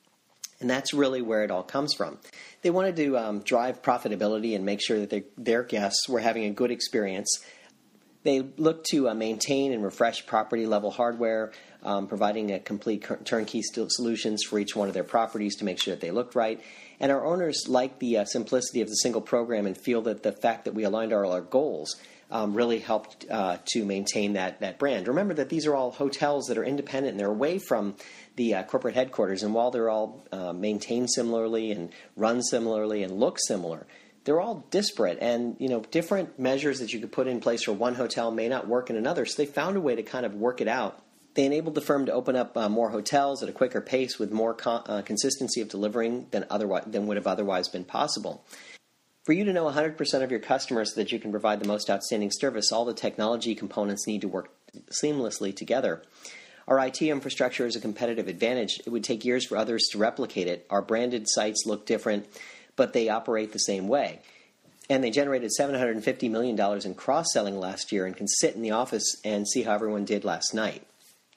And that's really where it all comes from. They wanted to um, drive profitability and make sure that they, their guests were having a good experience. They looked to uh, maintain and refresh property-level hardware, um, providing a complete turnkey solutions for each one of their properties to make sure that they looked right. And our owners like the uh, simplicity of the single program and feel that the fact that we aligned all our goals um, really helped uh, to maintain that, that brand. Remember that these are all hotels that are independent and they're away from the uh, corporate headquarters. And while they're all uh, maintained similarly and run similarly and look similar, they're all disparate, and you know different measures that you could put in place for one hotel may not work in another. So they found a way to kind of work it out. They enabled the firm to open up uh, more hotels at a quicker pace with more con- uh, consistency of delivering than otherwise than would have otherwise been possible. For you to know one hundred percent of your customers so that you can provide the most outstanding service, all the technology components need to work seamlessly together. Our I T infrastructure is a competitive advantage. It would take years for others to replicate it. Our branded sites look different, but they operate the same way. And they generated seven hundred fifty million dollars in cross-selling last year and can sit in the office and see how everyone did last night.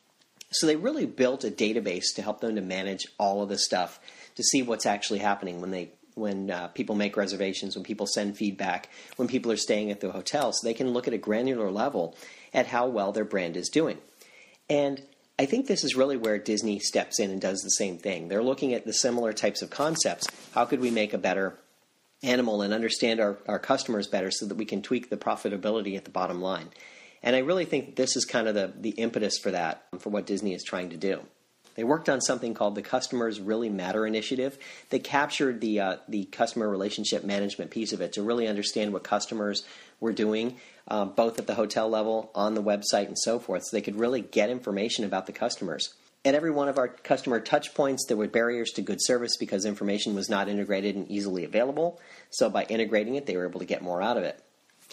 So they really built a database to help them to manage all of this stuff, to see what's actually happening when they when uh, people make reservations, when people send feedback, when people are staying at the hotel, so they can look at a granular level at how well their brand is doing. And I think this is really where Disney steps in and does the same thing. They're looking at the similar types of concepts. How could we make a better animal and understand our, our customers better so that we can tweak the profitability at the bottom line? And I really think this is kind of the, the impetus for that, for what Disney is trying to do. They worked on something called the Customers Really Matter initiative. They captured the uh, the customer relationship management piece of it to really understand what customers were doing, uh, both at the hotel level, on the website, and so forth, so they could really get information about the customers. At every one of our customer touch points, there were barriers to good service because information was not integrated and easily available. So by integrating it, they were able to get more out of it.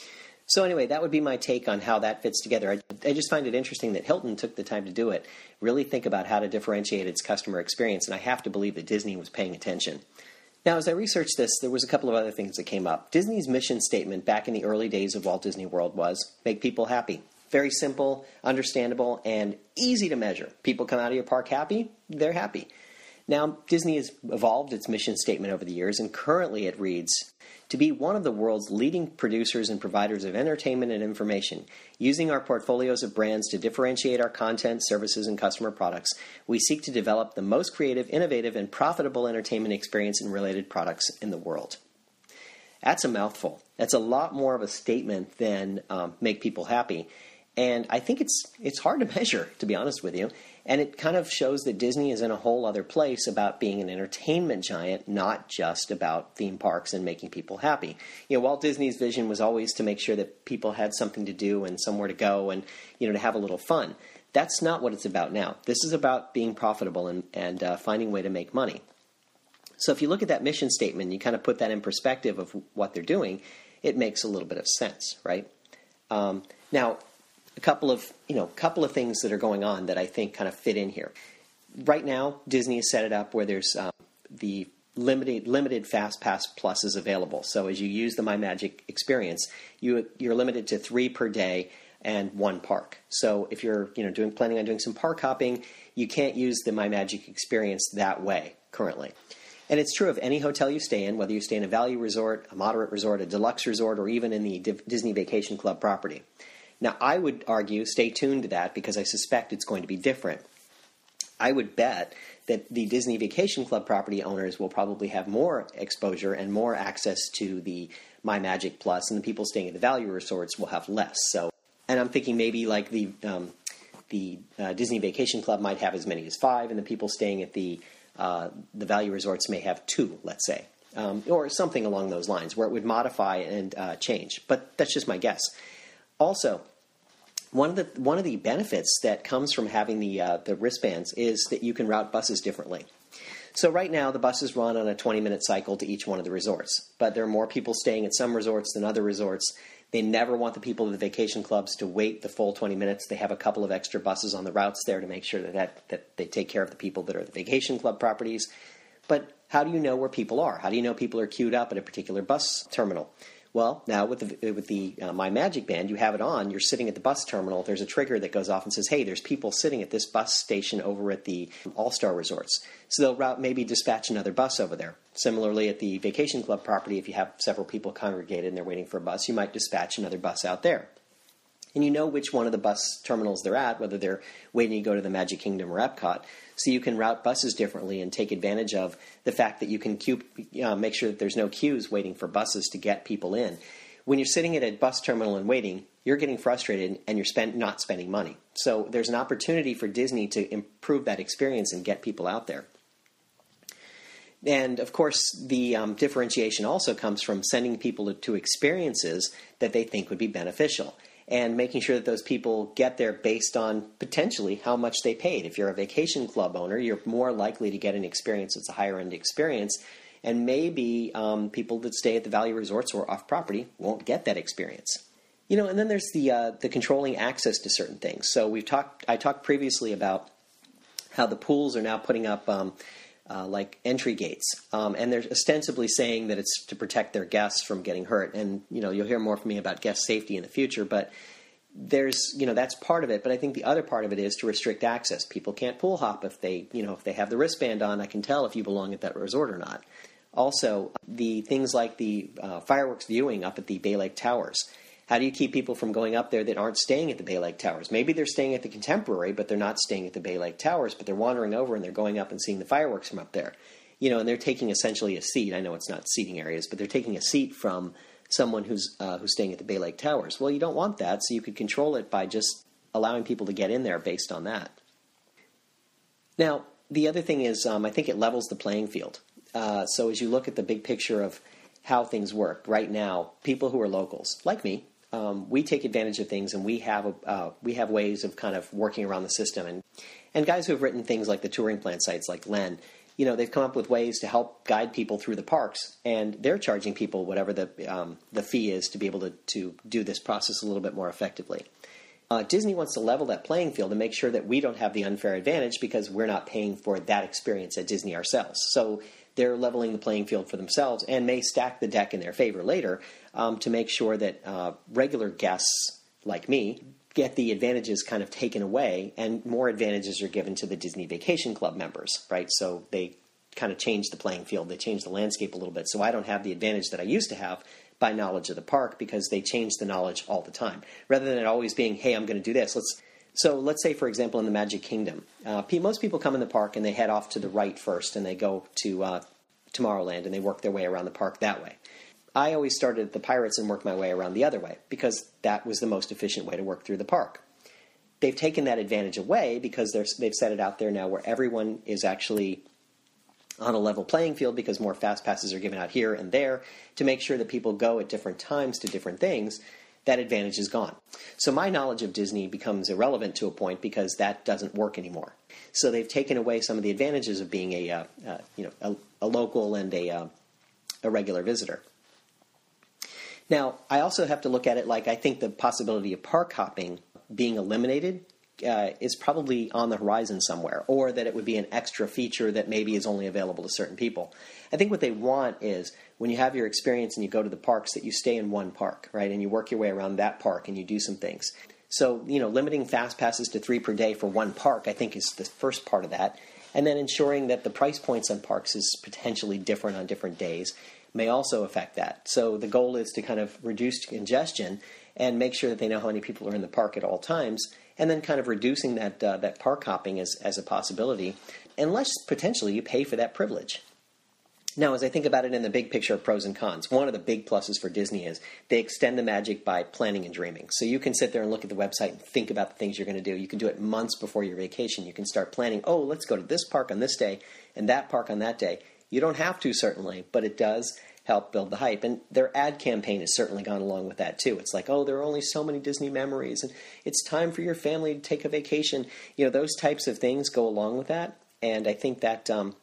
So anyway, that would be my take on how that fits together. I, I just find it interesting that Hilton took the time to do it, really think about how to differentiate its customer experience, and I have to believe that Disney was paying attention. Now, as I researched this, there was a couple of other things that came up. Disney's mission statement back in the early days of Walt Disney World was, make people happy. Very simple, understandable, and easy to measure. People come out of your park happy, they're happy. Now, Disney has evolved its mission statement over the years, and currently it reads, to be one of the world's leading producers and providers of entertainment and information, using our portfolios of brands to differentiate our content, services, and customer products, we seek to develop the most creative, innovative, and profitable entertainment experience and related products in the world. That's a mouthful. That's a lot more of a statement than um, make people happy. And I think it's it's hard to measure, to be honest with you. And it kind of shows that Disney is in a whole other place about being an entertainment giant, not just about theme parks and making people happy. You know, Walt Disney's vision was always to make sure that people had something to do and somewhere to go and, you know, to have a little fun. That's not what it's about now. This is about being profitable and, and uh, finding a way to make money. So if you look at that mission statement, you kind of put that in perspective of what they're doing, it makes a little bit of sense, right? Um, now, a couple of, you know, couple of things that are going on that I think kind of fit in here. Right now, Disney has set it up where there's um, the limited limited Fast Pass Plus is available. So as you use the MyMagic experience, you you're limited to three per day and one park. So if you're, you know, doing planning on doing some park hopping, you can't use the MyMagic experience that way currently. And it's true of any hotel you stay in, whether you stay in a value resort, a moderate resort, a deluxe resort, or even in the Disney Vacation Club property. Now, I would argue, stay tuned to that because I suspect it's going to be different. I would bet that the Disney Vacation Club property owners will probably have more exposure and more access to the MyMagic Plus, and the people staying at the value resorts will have less. So, and I'm thinking maybe like the um, the uh, Disney Vacation Club might have as many as five, and the people staying at the uh, the value resorts may have two, let's say, um, or something along those lines, where it would modify and uh, change. But that's just my guess. Also, One of the one of the benefits that comes from having the uh, the wristbands is that you can route buses differently. So right now, the buses run on a twenty-minute cycle to each one of the resorts. But there are more people staying at some resorts than other resorts. They never want the people of the vacation clubs to wait the full twenty minutes. They have a couple of extra buses on the routes there to make sure that, that, that they take care of the people that are at the vacation club properties. But how do you know where people are? How do you know people are queued up at a particular bus terminal? Well, now with the with the uh, My Magic Band, you have it on. You're sitting at the bus terminal. There's a trigger that goes off and says, "Hey, there's people sitting at this bus station over at the All-Star Resorts." So they'll route maybe dispatch another bus over there. Similarly, at the vacation club property, if you have several people congregated and they're waiting for a bus, you might dispatch another bus out there. And you know which one of the bus terminals they're at, whether they're waiting to go to the Magic Kingdom or Epcot. So you can route buses differently and take advantage of the fact that you can queue, uh, make sure that there's no queues waiting for buses to get people in. When you're sitting at a bus terminal and waiting, you're getting frustrated and you're spend, not spending money. So there's an opportunity for Disney to improve that experience and get people out there. And, of course, the um, differentiation also comes from sending people to, to experiences that they think would be beneficial, and making sure that those people get there based on potentially how much they paid. If you're a vacation club owner, you're more likely to get an experience that's a higher-end experience, and maybe um, people that stay at the value resorts or off-property won't get that experience. You know, and then there's the uh, the controlling access to certain things. So we've talked. I talked previously about how the pools are now putting up um, uh, like entry gates, um, and they're ostensibly saying that it's to protect their guests from getting hurt. And you know, you'll hear more from me about guest safety in the future, but there's, you know, that's part of it. But I think the other part of it is to restrict access. People can't pool hop if they, you know, if they have the wristband on. I can tell if you belong at that resort or not. Also, the things like the uh, fireworks viewing up at the Bay Lake Towers. How do you keep people from going up there that aren't staying at the Bay Lake Towers? Maybe they're staying at the Contemporary, but they're not staying at the Bay Lake Towers, but they're wandering over and they're going up and seeing the fireworks from up there. You know, and they're taking essentially a seat. I know it's not seating areas, but they're taking a seat from someone who's uh, who's staying at the Bay Lake Towers. Well, you don't want that, so you could control it by just allowing people to get in there based on that. Now, the other thing is um, I think it levels the playing field. Uh, so as you look at the big picture of how things work right now, people who are locals, like me, Um, we take advantage of things, and we have a, uh, we have ways of kind of working around the system. And and guys who have written things like the touring plan sites, like Len, you know, they've come up with ways to help guide people through the parks, and they're charging people whatever the um, the fee is to be able to to do this process a little bit more effectively. Uh, Disney wants to level that playing field and make sure that we don't have the unfair advantage because we're not paying for that experience at Disney ourselves. So they're leveling the playing field for themselves and may stack the deck in their favor later um, to make sure that uh, regular guests like me get the advantages kind of taken away, and more advantages are given to the Disney Vacation Club members, right? So they kind of change the playing field. They change the landscape a little bit. So I don't have the advantage that I used to have by knowledge of the park because they change the knowledge all the time. Rather than it always being, hey, I'm going to do this. Let's So let's say, for example, in the Magic Kingdom, uh, most people come in the park and they head off to the right first and they go to uh, Tomorrowland and they work their way around the park that way. I always started at the Pirates and worked my way around the other way because that was the most efficient way to work through the park. They've taken that advantage away because they've set it out there now where everyone is actually on a level playing field because more fast passes are given out here and there to make sure that people go at different times to different things. That advantage is gone. So my knowledge of Disney becomes irrelevant to a point because that doesn't work anymore. So they've taken away some of the advantages of being a uh, uh, you know a, a local and a uh, a regular visitor. Now, I also have to look at it like I think the possibility of park hopping being eliminated uh, is probably on the horizon somewhere, or that it would be an extra feature that maybe is only available to certain people. I think what they want is when you have your experience and you go to the parks that you stay in one park, right, and you work your way around that park and you do some things. So, you know, limiting fast passes to three per day for one park, I think, is the first part of that. And then ensuring that the price points on parks is potentially different on different days may also affect that. So the goal is to kind of reduce congestion and make sure that they know how many people are in the park at all times, and then kind of reducing that uh, that park hopping as, as a possibility, unless potentially you pay for that privilege. Now, as I think about it in the big picture of pros and cons, one of the big pluses for Disney is they extend the magic by planning and dreaming. So you can sit there and look at the website and think about the things you're going to do. You can do it months before your vacation. You can start planning, oh, let's go to this park on this day and that park on that day. You don't have to, certainly, but it does help build the hype. And their ad campaign has certainly gone along with that too. It's like, oh, there are only so many Disney memories, and it's time for your family to take a vacation. You know, those types of things go along with that, and I think that um,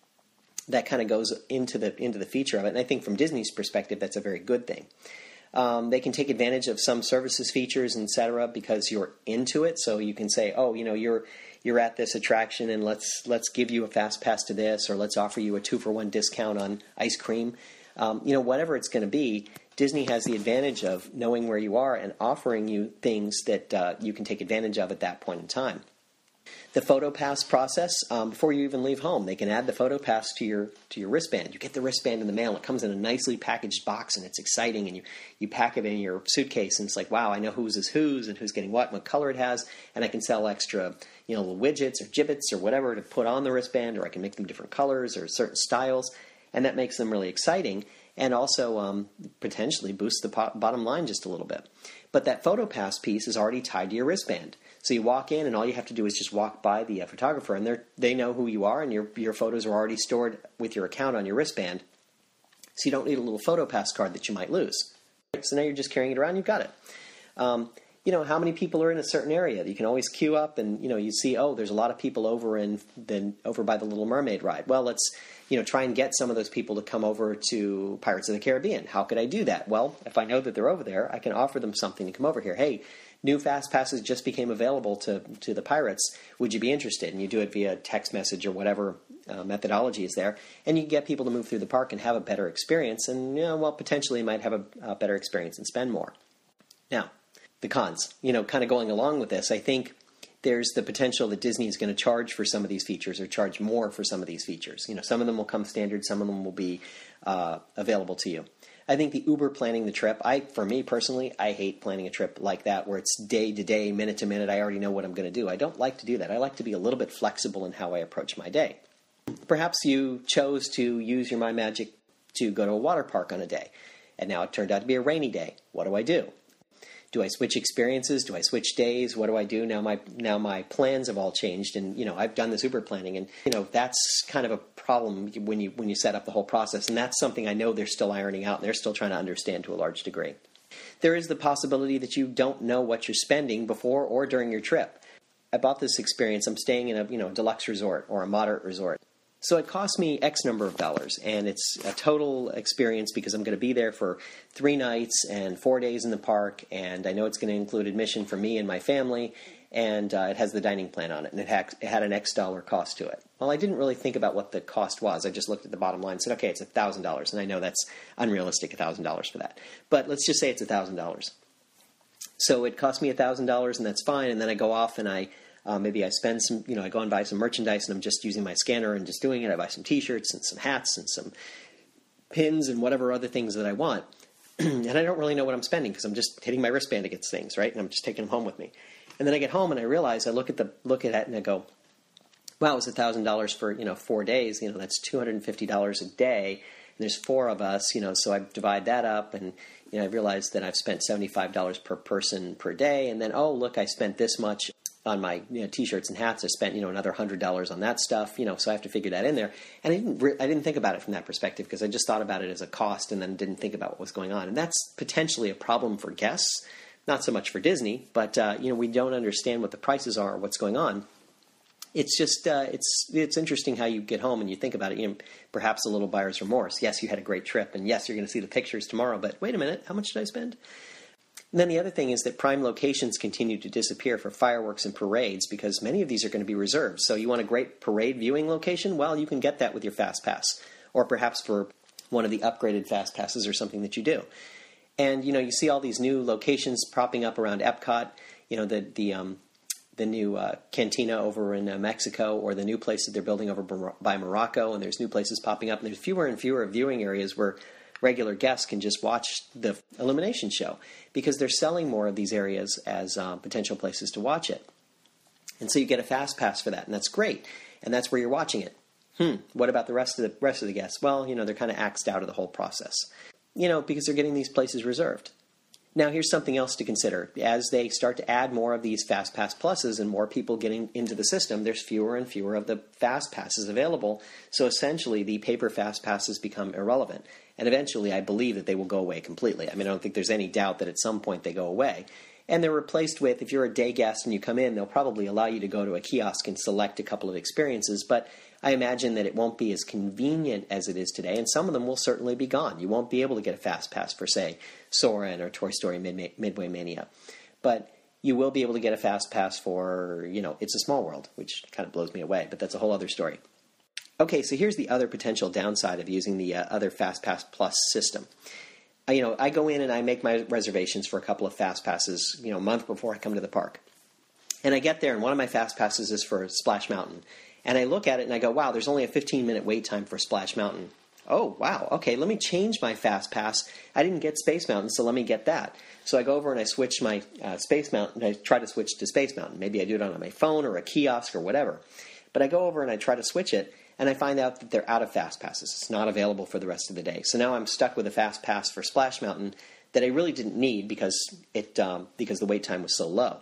that kind of goes into the into the feature of it. And I think from Disney's perspective, that's a very good thing. Um, they can take advantage of some services, features, et cetera, because you're into it. So you can say, oh, you know, you're you're at this attraction, and let's let's give you a fast pass to this, or let's offer you a two for one discount on ice cream. Um, you know, whatever it's going to be, Disney has the advantage of knowing where you are and offering you things that uh, you can take advantage of at that point in time. The PhotoPass process, um, before you even leave home, they can add the PhotoPass to your to your wristband. You get the wristband in the mail. It comes in a nicely packaged box, and it's exciting. And you, you pack it in your suitcase, and it's like, wow, I know whose is whose and who's getting what, and what color it has, and I can sell extra, you know, little widgets or gibbets or whatever to put on the wristband, or I can make them different colors or certain styles, and that makes them really exciting, and also um, potentially boosts the po- bottom line just a little bit. But that PhotoPass piece is already tied to your wristband. So you walk in, and all you have to do is just walk by the uh, photographer, and they they know who you are, and your your photos are already stored with your account on your wristband. So you don't need a little PhotoPass card that you might lose. So now you're just carrying it around. You've got it. Um, you know, how many people are in a certain area? You can always queue up, and you know, you see, oh, there's a lot of people over in the over by the Little Mermaid ride. Well, let's you know try and get some of those people to come over to Pirates of the Caribbean. How could I do that? Well, if I know that they're over there, I can offer them something to come over here. Hey, new fast passes just became available to, to the Pirates. Would you be interested? And you do it via text message or whatever uh, methodology is there, and you can get people to move through the park and have a better experience. And you know, well, potentially might have a, a better experience and spend more. Now, the cons. You know, kind of going along with this, I think there's the potential that Disney is going to charge for some of these features, or charge more for some of these features. You know, some of them will come standard, some of them will be uh, available to you. I think the Uber planning the trip, I, for me personally, I hate planning a trip like that where it's day to day, minute to minute. I already know what I'm going to do. I don't like to do that. I like to be a little bit flexible in how I approach my day. Perhaps you chose to use your MyMagic to go to a water park on a day, and now it turned out to be a rainy day. What do I do? Do I switch experiences? Do I switch days? What do I do? Now my now my plans have all changed, and you know I've done this Uber planning, and you know that's kind of a problem when you when you set up the whole process, and that's something I know they're still ironing out, and they're still trying to understand to a large degree. There is the possibility that you don't know what you're spending before or during your trip. I bought this experience. I'm staying in a you know deluxe resort or a moderate resort. So it cost me X number of dollars, and it's a total experience because I'm going to be there for three nights and four days in the park, and I know it's going to include admission for me and my family, and uh, it has the dining plan on it, and it had, it had an X dollar cost to it. Well, I didn't really think about what the cost was. I just looked at the bottom line and said, okay, it's one thousand dollars, and I know that's unrealistic, one thousand dollars for that. But let's just say it's one thousand dollars. So it cost me one thousand dollars, and that's fine, and then I go off and I Uh, maybe I spend some, you know, I go and buy some merchandise, and I'm just using my scanner and just doing it. I buy some T-shirts and some hats and some pins and whatever other things that I want. And I don't really know what I'm spending because I'm just hitting my wristband against things, right? And I'm just taking them home with me. And then I get home and I realize, I look at the look at it and I go, wow, it was one thousand dollars for, you know, four days. You know, that's two hundred fifty dollars a day. And there's four of us, you know, so I divide that up, and you know, I realize that I've spent seventy-five dollars per person per day. And then, oh, look, I spent this much on my you know, T-shirts and hats. I spent you know another one hundred dollars on that stuff. You know, so I have to figure that in there. And I didn't re- I didn't think about it from that perspective because I just thought about it as a cost and then didn't think about what was going on. And that's potentially a problem for guests, not so much for Disney. But uh, you know, we don't understand what the prices are or what's going on. It's just uh, it's it's interesting how you get home and you think about it. You know, perhaps a little buyer's remorse. Yes, you had a great trip, and yes, you're going to see the pictures tomorrow. But wait a minute, how much did I spend? And then the other thing is that prime locations continue to disappear for fireworks and parades because many of these are going to be reserved. So you want a great parade viewing location? Well, you can get that with your Fast Pass, or perhaps for one of the upgraded Fast Passes or something that you do. And you know, you see all these new locations propping up around Epcot. You know, the the um, the new uh, cantina over in uh, Mexico, or the new place that they're building over by Morocco, and there's new places popping up. And there's fewer and fewer viewing areas where regular guests can just watch the Illumination show because they're selling more of these areas as uh, potential places to watch it. And so you get a fast pass for that, and that's great. And that's where you're watching it. Hmm, what about the rest of the rest of the guests? Well, you know, they're kind of axed out of the whole process. You know, because they're getting these places reserved. Now, here's something else to consider. As they start to add more of these FastPass Pluses and more people getting into the system, there's fewer and fewer of the FastPasses available. So essentially, the paper FastPasses become irrelevant. And eventually, I believe that they will go away completely. I mean, I don't think there's any doubt that at some point they go away. And they're replaced with, if you're a day guest and you come in, they'll probably allow you to go to a kiosk and select a couple of experiences. But I imagine that it won't be as convenient as it is today, and some of them will certainly be gone. You won't be able to get a Fast Pass for, say, Soarin' or Toy Story Mid- Midway Mania. But you will be able to get a Fast Pass for, you know, It's a Small World, which kind of blows me away, but that's a whole other story. Okay, so here's the other potential downside of using the uh, other FastPass Plus system. Uh, you know, I go in and I make my reservations for a couple of Fast Passes, you know, a month before I come to the park. And I get there, and one of my Fast Passes is for Splash Mountain. And I look at it and I go, wow, there's only a fifteen-minute wait time for Splash Mountain. Oh, wow, okay, let me change my Fast Pass. I didn't get Space Mountain, so let me get that. So I go over and I switch my uh, Space Mountain. I try to switch to Space Mountain. Maybe I do it on my phone or a kiosk or whatever. But I go over and I try to switch it, and I find out that they're out of Fast Passes. It's not available for the rest of the day. So now I'm stuck with a Fast Pass for Splash Mountain that I really didn't need because it um, because the wait time was so low.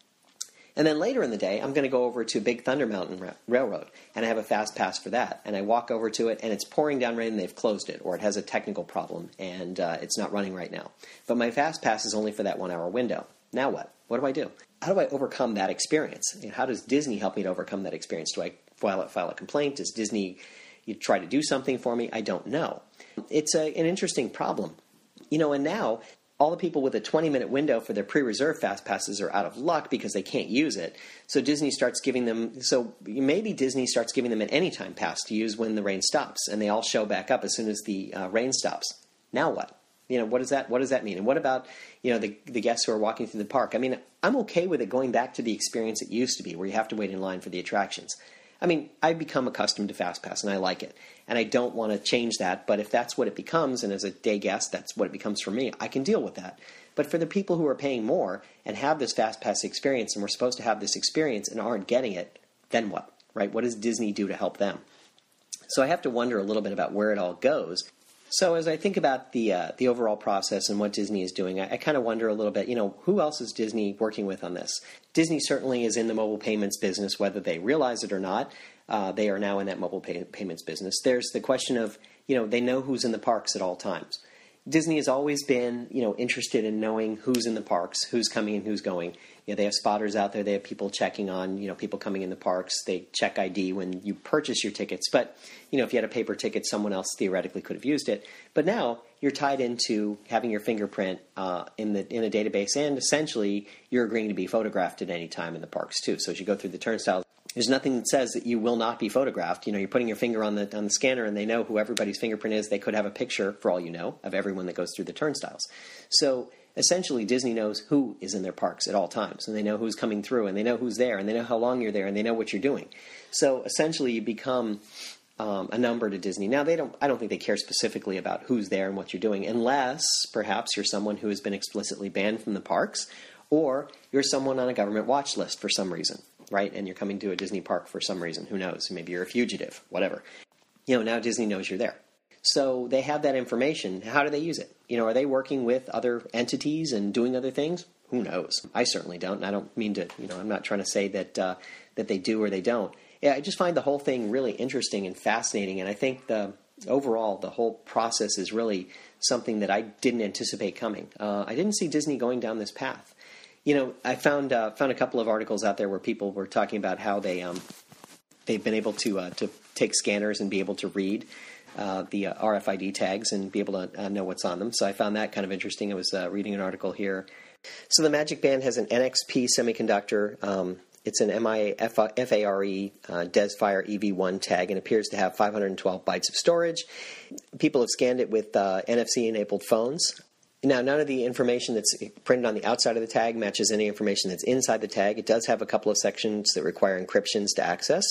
And then later in the day, I'm going to go over to Big Thunder Mountain Ra- Railroad, and I have a Fast Pass for that. And I walk over to it, and it's pouring down rain, and they've closed it, or it has a technical problem, and uh, it's not running right now. But my Fast Pass is only for that one-hour window. Now what? What do I do? How do I overcome that experience? You know, how does Disney help me to overcome that experience? Do I file, file a complaint? Does Disney you try to do something for me? I don't know. It's a, an interesting problem. You know, and now all the people with a twenty-minute window for their pre-reserved Fast Passes are out of luck because they can't use it. So Disney starts giving them, so maybe Disney starts giving them an anytime pass to use when the rain stops, and they all show back up as soon as the uh, rain stops. Now what? You know, what does that what does that mean? And what about, you know, the the guests who are walking through the park? I mean, I'm okay with it going back to the experience it used to be, where you have to wait in line for the attractions. I mean, I've become accustomed to FastPass, and I like it. And I don't want to change that, but if that's what it becomes, and as a day guest, that's what it becomes for me, I can deal with that. But for the people who are paying more and have this FastPass experience, and we're supposed to have this experience and aren't getting it, then what, right? What does Disney do to help them? So I have to wonder a little bit about where it all goes. So as I think about the uh, the overall process and what Disney is doing, I, I kind of wonder a little bit, you know, who else is Disney working with on this? Disney certainly is in the mobile payments business, whether they realize it or not. Uh, they are now in that mobile pay- payments business. There's the question of, you know, they know who's in the parks at all times. Disney has always been, you know, interested in knowing who's in the parks, who's coming and who's going. You know, they have spotters out there. They have people checking on, you know, people coming in the parks. They check I D when you purchase your tickets. But, you know, if you had a paper ticket, someone else theoretically could have used it. But now you're tied into having your fingerprint uh, in the in a database, and essentially you're agreeing to be photographed at any time in the parks too. So as you go through the turnstiles, there's nothing that says that you will not be photographed. You know, you're putting your finger on the on the scanner, and they know who everybody's fingerprint is. They could have a picture, for all you know, of everyone that goes through the turnstiles. So essentially, Disney knows who is in their parks at all times, and they know who's coming through, and they know who's there, and they know how long you're there, and they know what you're doing. So essentially, you become um, a number to Disney. Now, they don't. I don't think they care specifically about who's there and what you're doing, unless perhaps you're someone who has been explicitly banned from the parks, or you're someone on a government watch list for some reason, right? And you're coming to a Disney park for some reason. Who knows? Maybe you're a fugitive, whatever. You know, now Disney knows you're there. So they have that information. How do they use it? You know, are they working with other entities and doing other things? Who knows? I certainly don't. And I don't mean to, you know, I'm not trying to say that uh, that they do or they don't. Yeah, I just find the whole thing really interesting and fascinating. And I think the overall, the whole process is really something that I didn't anticipate coming. Uh, I didn't see Disney going down this path. You know, I found uh, found a couple of articles out there where people were talking about how they um, they've been able to uh, to take scanners and be able to read uh, the uh, R F I D tags and be able to uh, know what's on them. So I found that kind of interesting. I was uh, reading an article here. So the Magic Band has an N X P semiconductor. Um, it's an M I A F A R E uh, DesFire E V one tag and appears to have five hundred twelve bytes of storage. People have scanned it with uh, N F C-enabled phones. Now, none of the information that's printed on the outside of the tag matches any information that's inside the tag. It does have a couple of sections that require encryptions to access.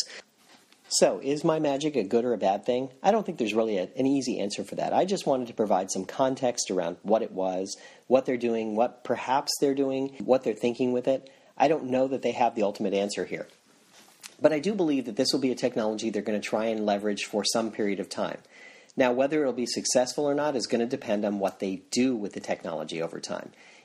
So, is My Magic a good or a bad thing? I don't think there's really a, an easy answer for that. I just wanted to provide some context around what it was, what they're doing, what perhaps they're doing, what they're thinking with it. I don't know that they have the ultimate answer here. But I do believe that this will be a technology they're going to try and leverage for some period of time. Now, whether it'll be successful or not is going to depend on what they do with the technology over time.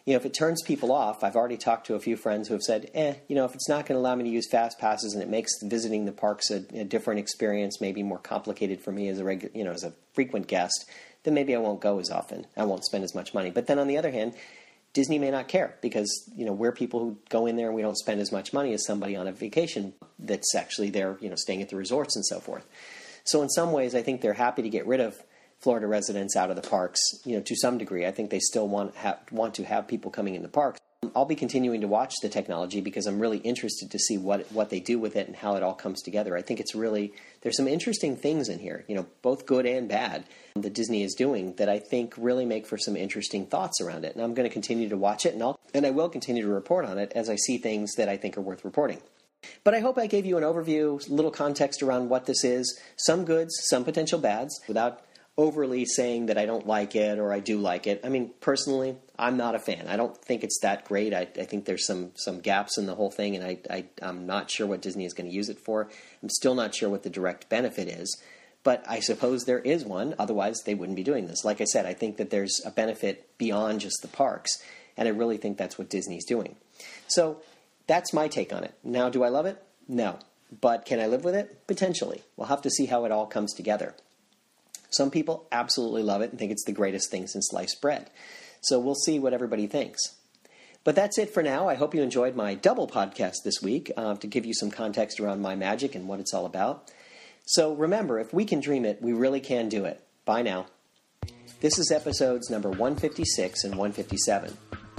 you know, if it turns people off, I've already talked to a few friends who have said, eh, you know, if it's not going to allow me to use fast passes and it makes visiting the parks a, a different experience, maybe more complicated for me as a regu- you know, as a frequent guest, then maybe I won't go as often. I won't spend as much money. But then on the other hand, Disney may not care because, you know, we're people who go in there and we don't spend as much money as somebody on a vacation that's actually there, you know, staying at the resorts and so forth. So in some ways, I think they're happy to get rid of Florida residents out of the parks, you know, to some degree. I think they still want ha- want to have people coming in the parks. I'll be continuing to watch the technology because I'm really interested to see what what they do with it and how it all comes together. I think it's really, there's some interesting things in here, you know, both good and bad, that Disney is doing that I think really make for some interesting thoughts around it. And I'm going to continue to watch it, and I'll and I will continue to report on it as I see things that I think are worth reporting. But I hope I gave you an overview, a little context around what this is, some goods, some potential bads, without overly saying that I don't like it or I do like it. I mean, personally, I'm not a fan. I don't think it's that great. I, I think there's some some gaps in the whole thing, and I, I, I'm not sure what Disney is going to use it for. I'm still not sure what the direct benefit is, but I suppose there is one. Otherwise, they wouldn't be doing this. Like I said, I think that there's a benefit beyond just the parks, and I really think that's what Disney's doing. So that's my take on it. Now, do I love it? No. But can I live with it? Potentially. We'll have to see how it all comes together. Some people absolutely love it and think it's the greatest thing since sliced bread. So we'll see what everybody thinks. But that's it for now. I hope you enjoyed my double podcast this week uh, to give you some context around My Magic and what it's all about. So remember, if we can dream it, we really can do it. Bye now. This is episodes number one fifty-six and one fifty-seven.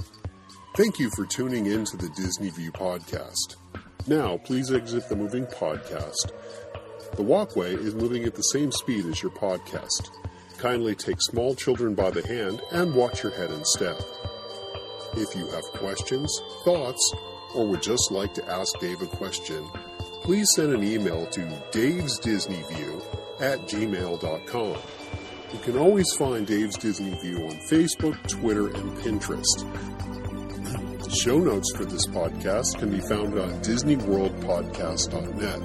Thank you for tuning in to the Disney View podcast. Now, please exit the moving podcast. The walkway is moving at the same speed as your podcast. Kindly take small children by the hand and watch your head instead. If you have questions, thoughts, or would just like to ask Dave a question, please send an email to davesdisneyview at gmail dot com. You can always find Dave's Disney View on Facebook, Twitter, and Pinterest. The show notes for this podcast can be found on disney world podcast dot net.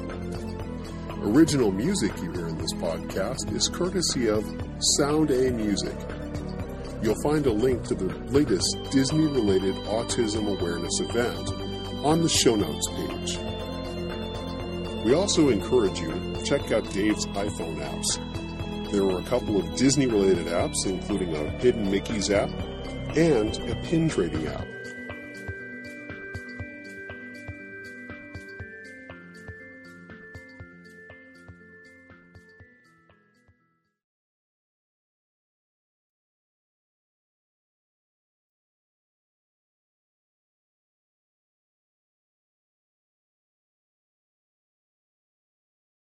Original music you hear in this podcast is courtesy of Sound A Music. You'll find a link to the latest Disney-related autism awareness event on the show notes page. We also encourage you to check out Dave's iPhone apps. There are a couple of Disney-related apps, including a Hidden Mickey's app and a pin trading app.